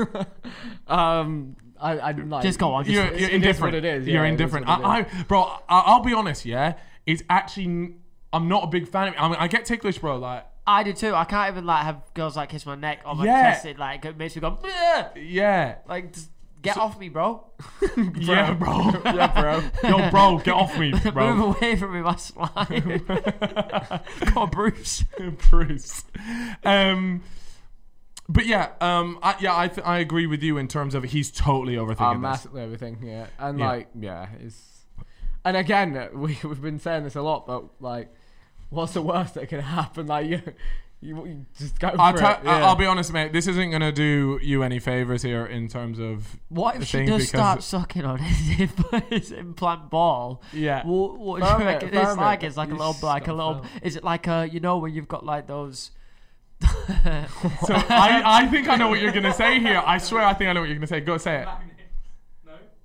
Um, I, I like. Just go on. Just You're, it's- you're it is indifferent. what it is, You're yeah, it is indifferent. what it I, I, bro, I, I'll be honest. Yeah, it's actually. I'm not a big fan of it. I mean, I get ticklish, bro. Like, I do too. I can't even like have girls like kiss my neck or my Yeah. chest. It like it makes me go. "Bleh!" yeah, Like just get off me, bro. yeah, bro. Yeah, bro. Yo, bro, get off me, Move bro. away from me, my slime. Come on, Bruce. Bruce. Um, but yeah, um, I, yeah, I, th- I agree with you in terms of he's totally overthinking I'm this. massively everything. Yeah, and Yeah. like, yeah, it's. And again, uh, we we've been saying this a lot, but like, what's the worst that can happen? Like you, you, you just go for I'll, it. tell- yeah. I'll be honest, mate. This isn't gonna do you any favors here in terms of What the if she thing does because- start sucking on his, his implant ball? yeah. What, what do Firm you it, reckon firm it's it. like? It's like a You little, just like a gotta little. firm Is it like a, you know, when you've got like those? So I, I think I know what you're gonna say here. I swear I think I know what you're gonna say. Go say it.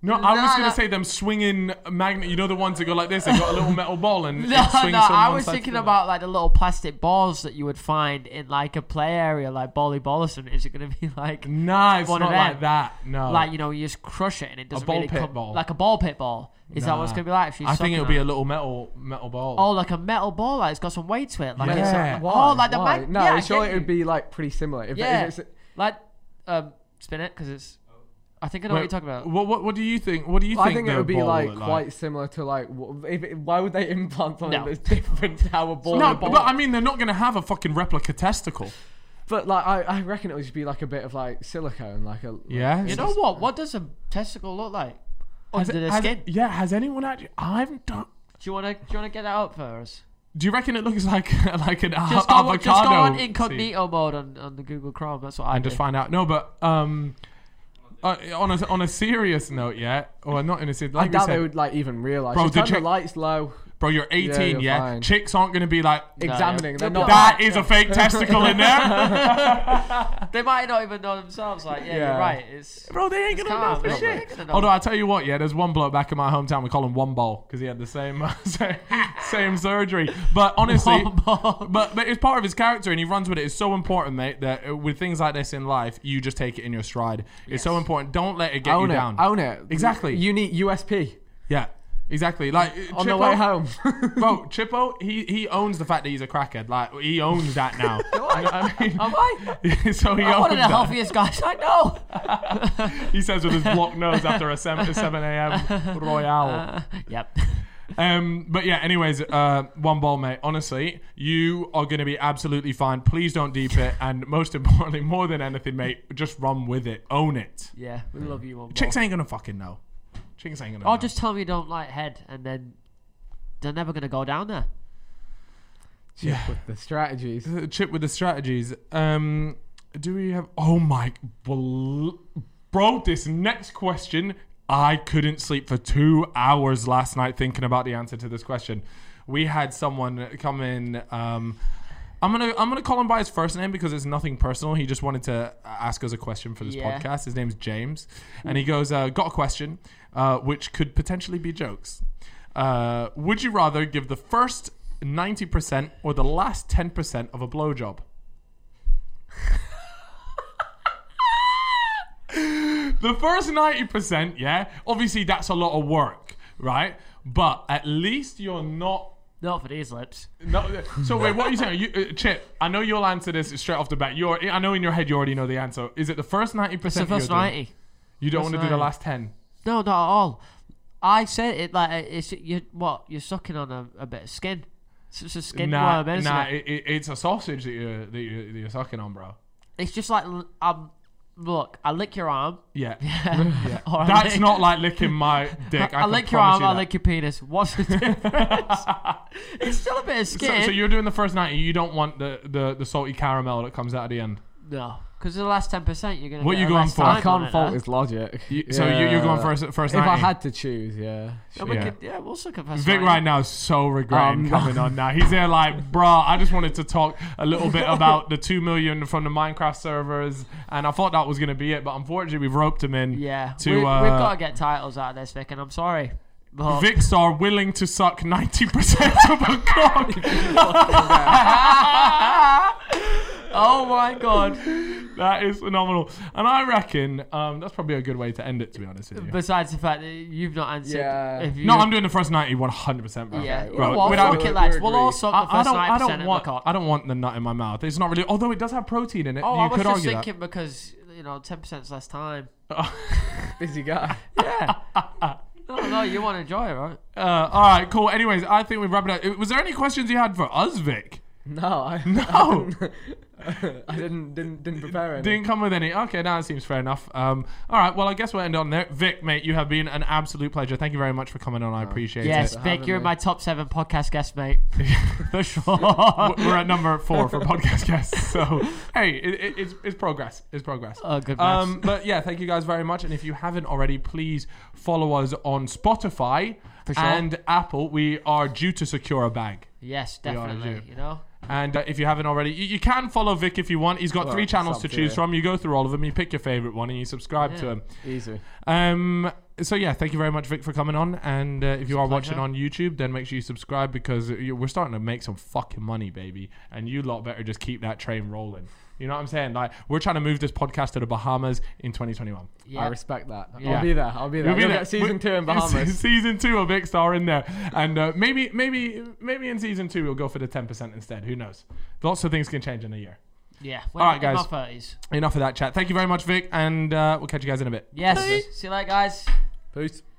No, I was No, gonna no. say them swinging magnet. You know the ones that go like this. They got a little metal ball and No, it swings no, from I one was side to thinking the other. about like the little plastic balls that you would find in like a play area, like volleyball or something. Is it going to be like, Nah, it's one not of them. like that. No, like you know, you just crush it and it doesn't ball really pit come ball. like a ball pit ball? Is that what it's Nah. going to be like? If she's I think sucking it'll on be it? a little metal metal ball. Oh, like a metal ball, like it's got some weight to it. Like it's Yeah. a, Why? oh, like the Why? mag- No, yeah, I surely get it would you. be like pretty similar. If, Yeah. if it's, like um, spin it because it's. I think I know what Wait, you're talking about. What, what what do you think? What do you think? I think it the would be ball like look quite similar to like. wh- If it, why would they implant something No. that's different to how a ball? No, would be? but I mean, they're not gonna have a fucking replica testicle. But like, I, I reckon it would just be like a bit of like silicone, like a. Yeah. You know what? What does a testicle look like Has under it- the has skin? it- yeah. Has anyone actually? I've don't. Do you want to? Do you want to get that up for us? Do you reckon it looks like like an Just a- go, avocado? just go on seed? incognito mode on, on the Google Chrome. That's what I and do. just find out. No, but um, uh, on a on a serious note, yeah, or not in a serious. I Like we doubt said, they would like even realize. Bro, Bro, the turn chick- the lights low, bro, you're eighteen, you're yeah. fine. Chicks aren't gonna be like, No, examining. yeah. They're They'll not. be that like- is a fake testicle in there. They might not even know themselves. Like, yeah, Yeah. you're right. It's Bro, they ain't It's gonna know calm, for bro. They shit. ain't gonna know. Although I tell you what, yeah, there's one bloke back in my hometown. We call him One Ball because he had the same same, same surgery. But honestly, One Ball. but but it's part of his character, and he runs with it. It's so important, mate, that uh, with things like this in life, you just take it in your stride. It's so Yes. important. Don't let it get Own you it. down. Own it. Exactly. Unique U S P Yeah, exactly. Like uh, on the Chippo- way home. Bro, Chippo, he he owns the fact that he's a crackhead. Like he owns that now. I mean, Am I? so he I'm owns one of the that. healthiest guys I know. He says with his blocked nose after a seven a.m. Royale. Uh, yep. Um, but yeah, anyways, uh, One Ball, mate. Honestly, you are going to be absolutely fine. Please don't deep it, and most importantly, more than anything, mate, just run with it, own it. Yeah, we love you, one more. Chicks ain't gonna fucking know. Chicks ain't gonna. Or know. just tell me you don't like head, and then they're never gonna go down there. Yeah. With the strategies. Uh, Chip with the strategies. Um, do we have? Oh my, bl- bro! This next question, I couldn't sleep for two hours last night thinking about the answer to this question. We had someone come in. Um, I'm gonna I'm gonna call him by his first name because it's nothing personal. He just wanted to ask us a question for this Yeah. podcast. His name's James, and he goes, uh, "Got a question, uh, which could potentially be jokes. Uh, would you rather give the first ninety percent or the last ten percent of a blowjob?" The first ninety percent, yeah, obviously that's a lot of work, right? But at least you're not. Not for these lips. No, so wait, what are you saying? You, uh, Chip, I know you'll answer this straight off the bat. You're, I know in your head you already know the answer. Is it the first ninety It's the percent? first ninety. You don't First want to do the ninety. last ten. No, not at all. I said it like it's you. What you're sucking on a, a bit of skin. It's just a skin Nah, worm, isn't nah, it? it, it, it's a sausage that you're that you're, that you're sucking on, bro. It's just like um. Look, I lick your arm. Yeah, Yeah. yeah. Or I That's lick- not like licking my dick. I, I can lick your promise arm. you I that. lick your penis. What's the difference? It's still a bit of So, skin. so you're doing the first ninety. You don't want the, the, the salty caramel that comes out at the end. No, because the last ten percent you're gonna. What get you a going less for? time I can't on it, fault huh? his logic. You, So you, you're going Yeah. first first If ninety. I had to choose, yeah. Yeah, we Yeah. could, yeah, we'll suck a first Vic ninety. right now is so regretting Um, coming on now. He's there like, bruh, I just wanted to talk a little bit about the two million from the Minecraft servers, and I thought that was going to be it, but unfortunately we've roped him in. Yeah, To, we, we've uh, got to get titles out of this, Vic, and I'm sorry. But Vic's are willing to suck ninety percent of a cock. oh my god! That is phenomenal. And I reckon um, that's probably a good way to end it, to be honest with you. Besides the fact that you've not answered. Yeah. If you, No, I'm doing the first ninety one hundred percent, bro. Yeah, Okay, you Bro, know what? without- Fuck it, we're lads. We'll all agreed. suck I, the I first don't. I ninety percent don't of want. the cock. I don't want the nut in my mouth. It's not really. Although it does have protein in it. Oh, you I was could just argue thinking because you know ten percent is less time. that. Busy guy. Yeah. no, no, you want to enjoy it, right? Uh, all right, cool. Anyways, I think we've wrapped it up. Was there any questions you had for us, Vic? No, I No. I didn't didn't didn't prepare any. Didn't come with any. Okay, now it seems fair enough. Um, all right, well, I guess we'll end on there. Vic, mate, you have been an absolute pleasure. Thank you very much for coming on. I appreciate Yes, it. for Vic, having you're me. my top seven podcast guest, mate. For sure. We're at number four for podcast guests. So, hey, it, it, it's, it's progress. It's progress. Oh, good Um, but yeah, thank you guys very much. And if you haven't already, please follow us on Spotify For sure. and Apple. We are due to secure a bag. Yes, We are definitely. due. You know. And uh, if you haven't already, you, you can follow Vic if you want. He's got Well, three channels it's to up to choose you. from. You go through all of them, you pick your favorite one, and you subscribe to Yeah. him. Easy. Um, so yeah, thank you very much, Vic, for coming on. And uh, if you are watching pleasure. on YouTube, then make sure you subscribe because you, we're starting to make some fucking money, baby. And you lot better just keep that train rolling. You know what I'm saying? Like, we're trying to move this podcast to the Bahamas in twenty twenty-one. I respect that. Yeah. I'll be there. I'll be there. You'll be You'll there. get season We- two in Bahamas. Season two of Vic Star in there, and uh, maybe, maybe, maybe in season two we'll go for the ten percent instead. Who knows? Lots of things can change in a year. Yeah. All right, guys. In my thirties. Enough of that chat. Thank you very much, Vic, and uh, we'll catch you guys in a bit. Yes. See you later, guys. Peace.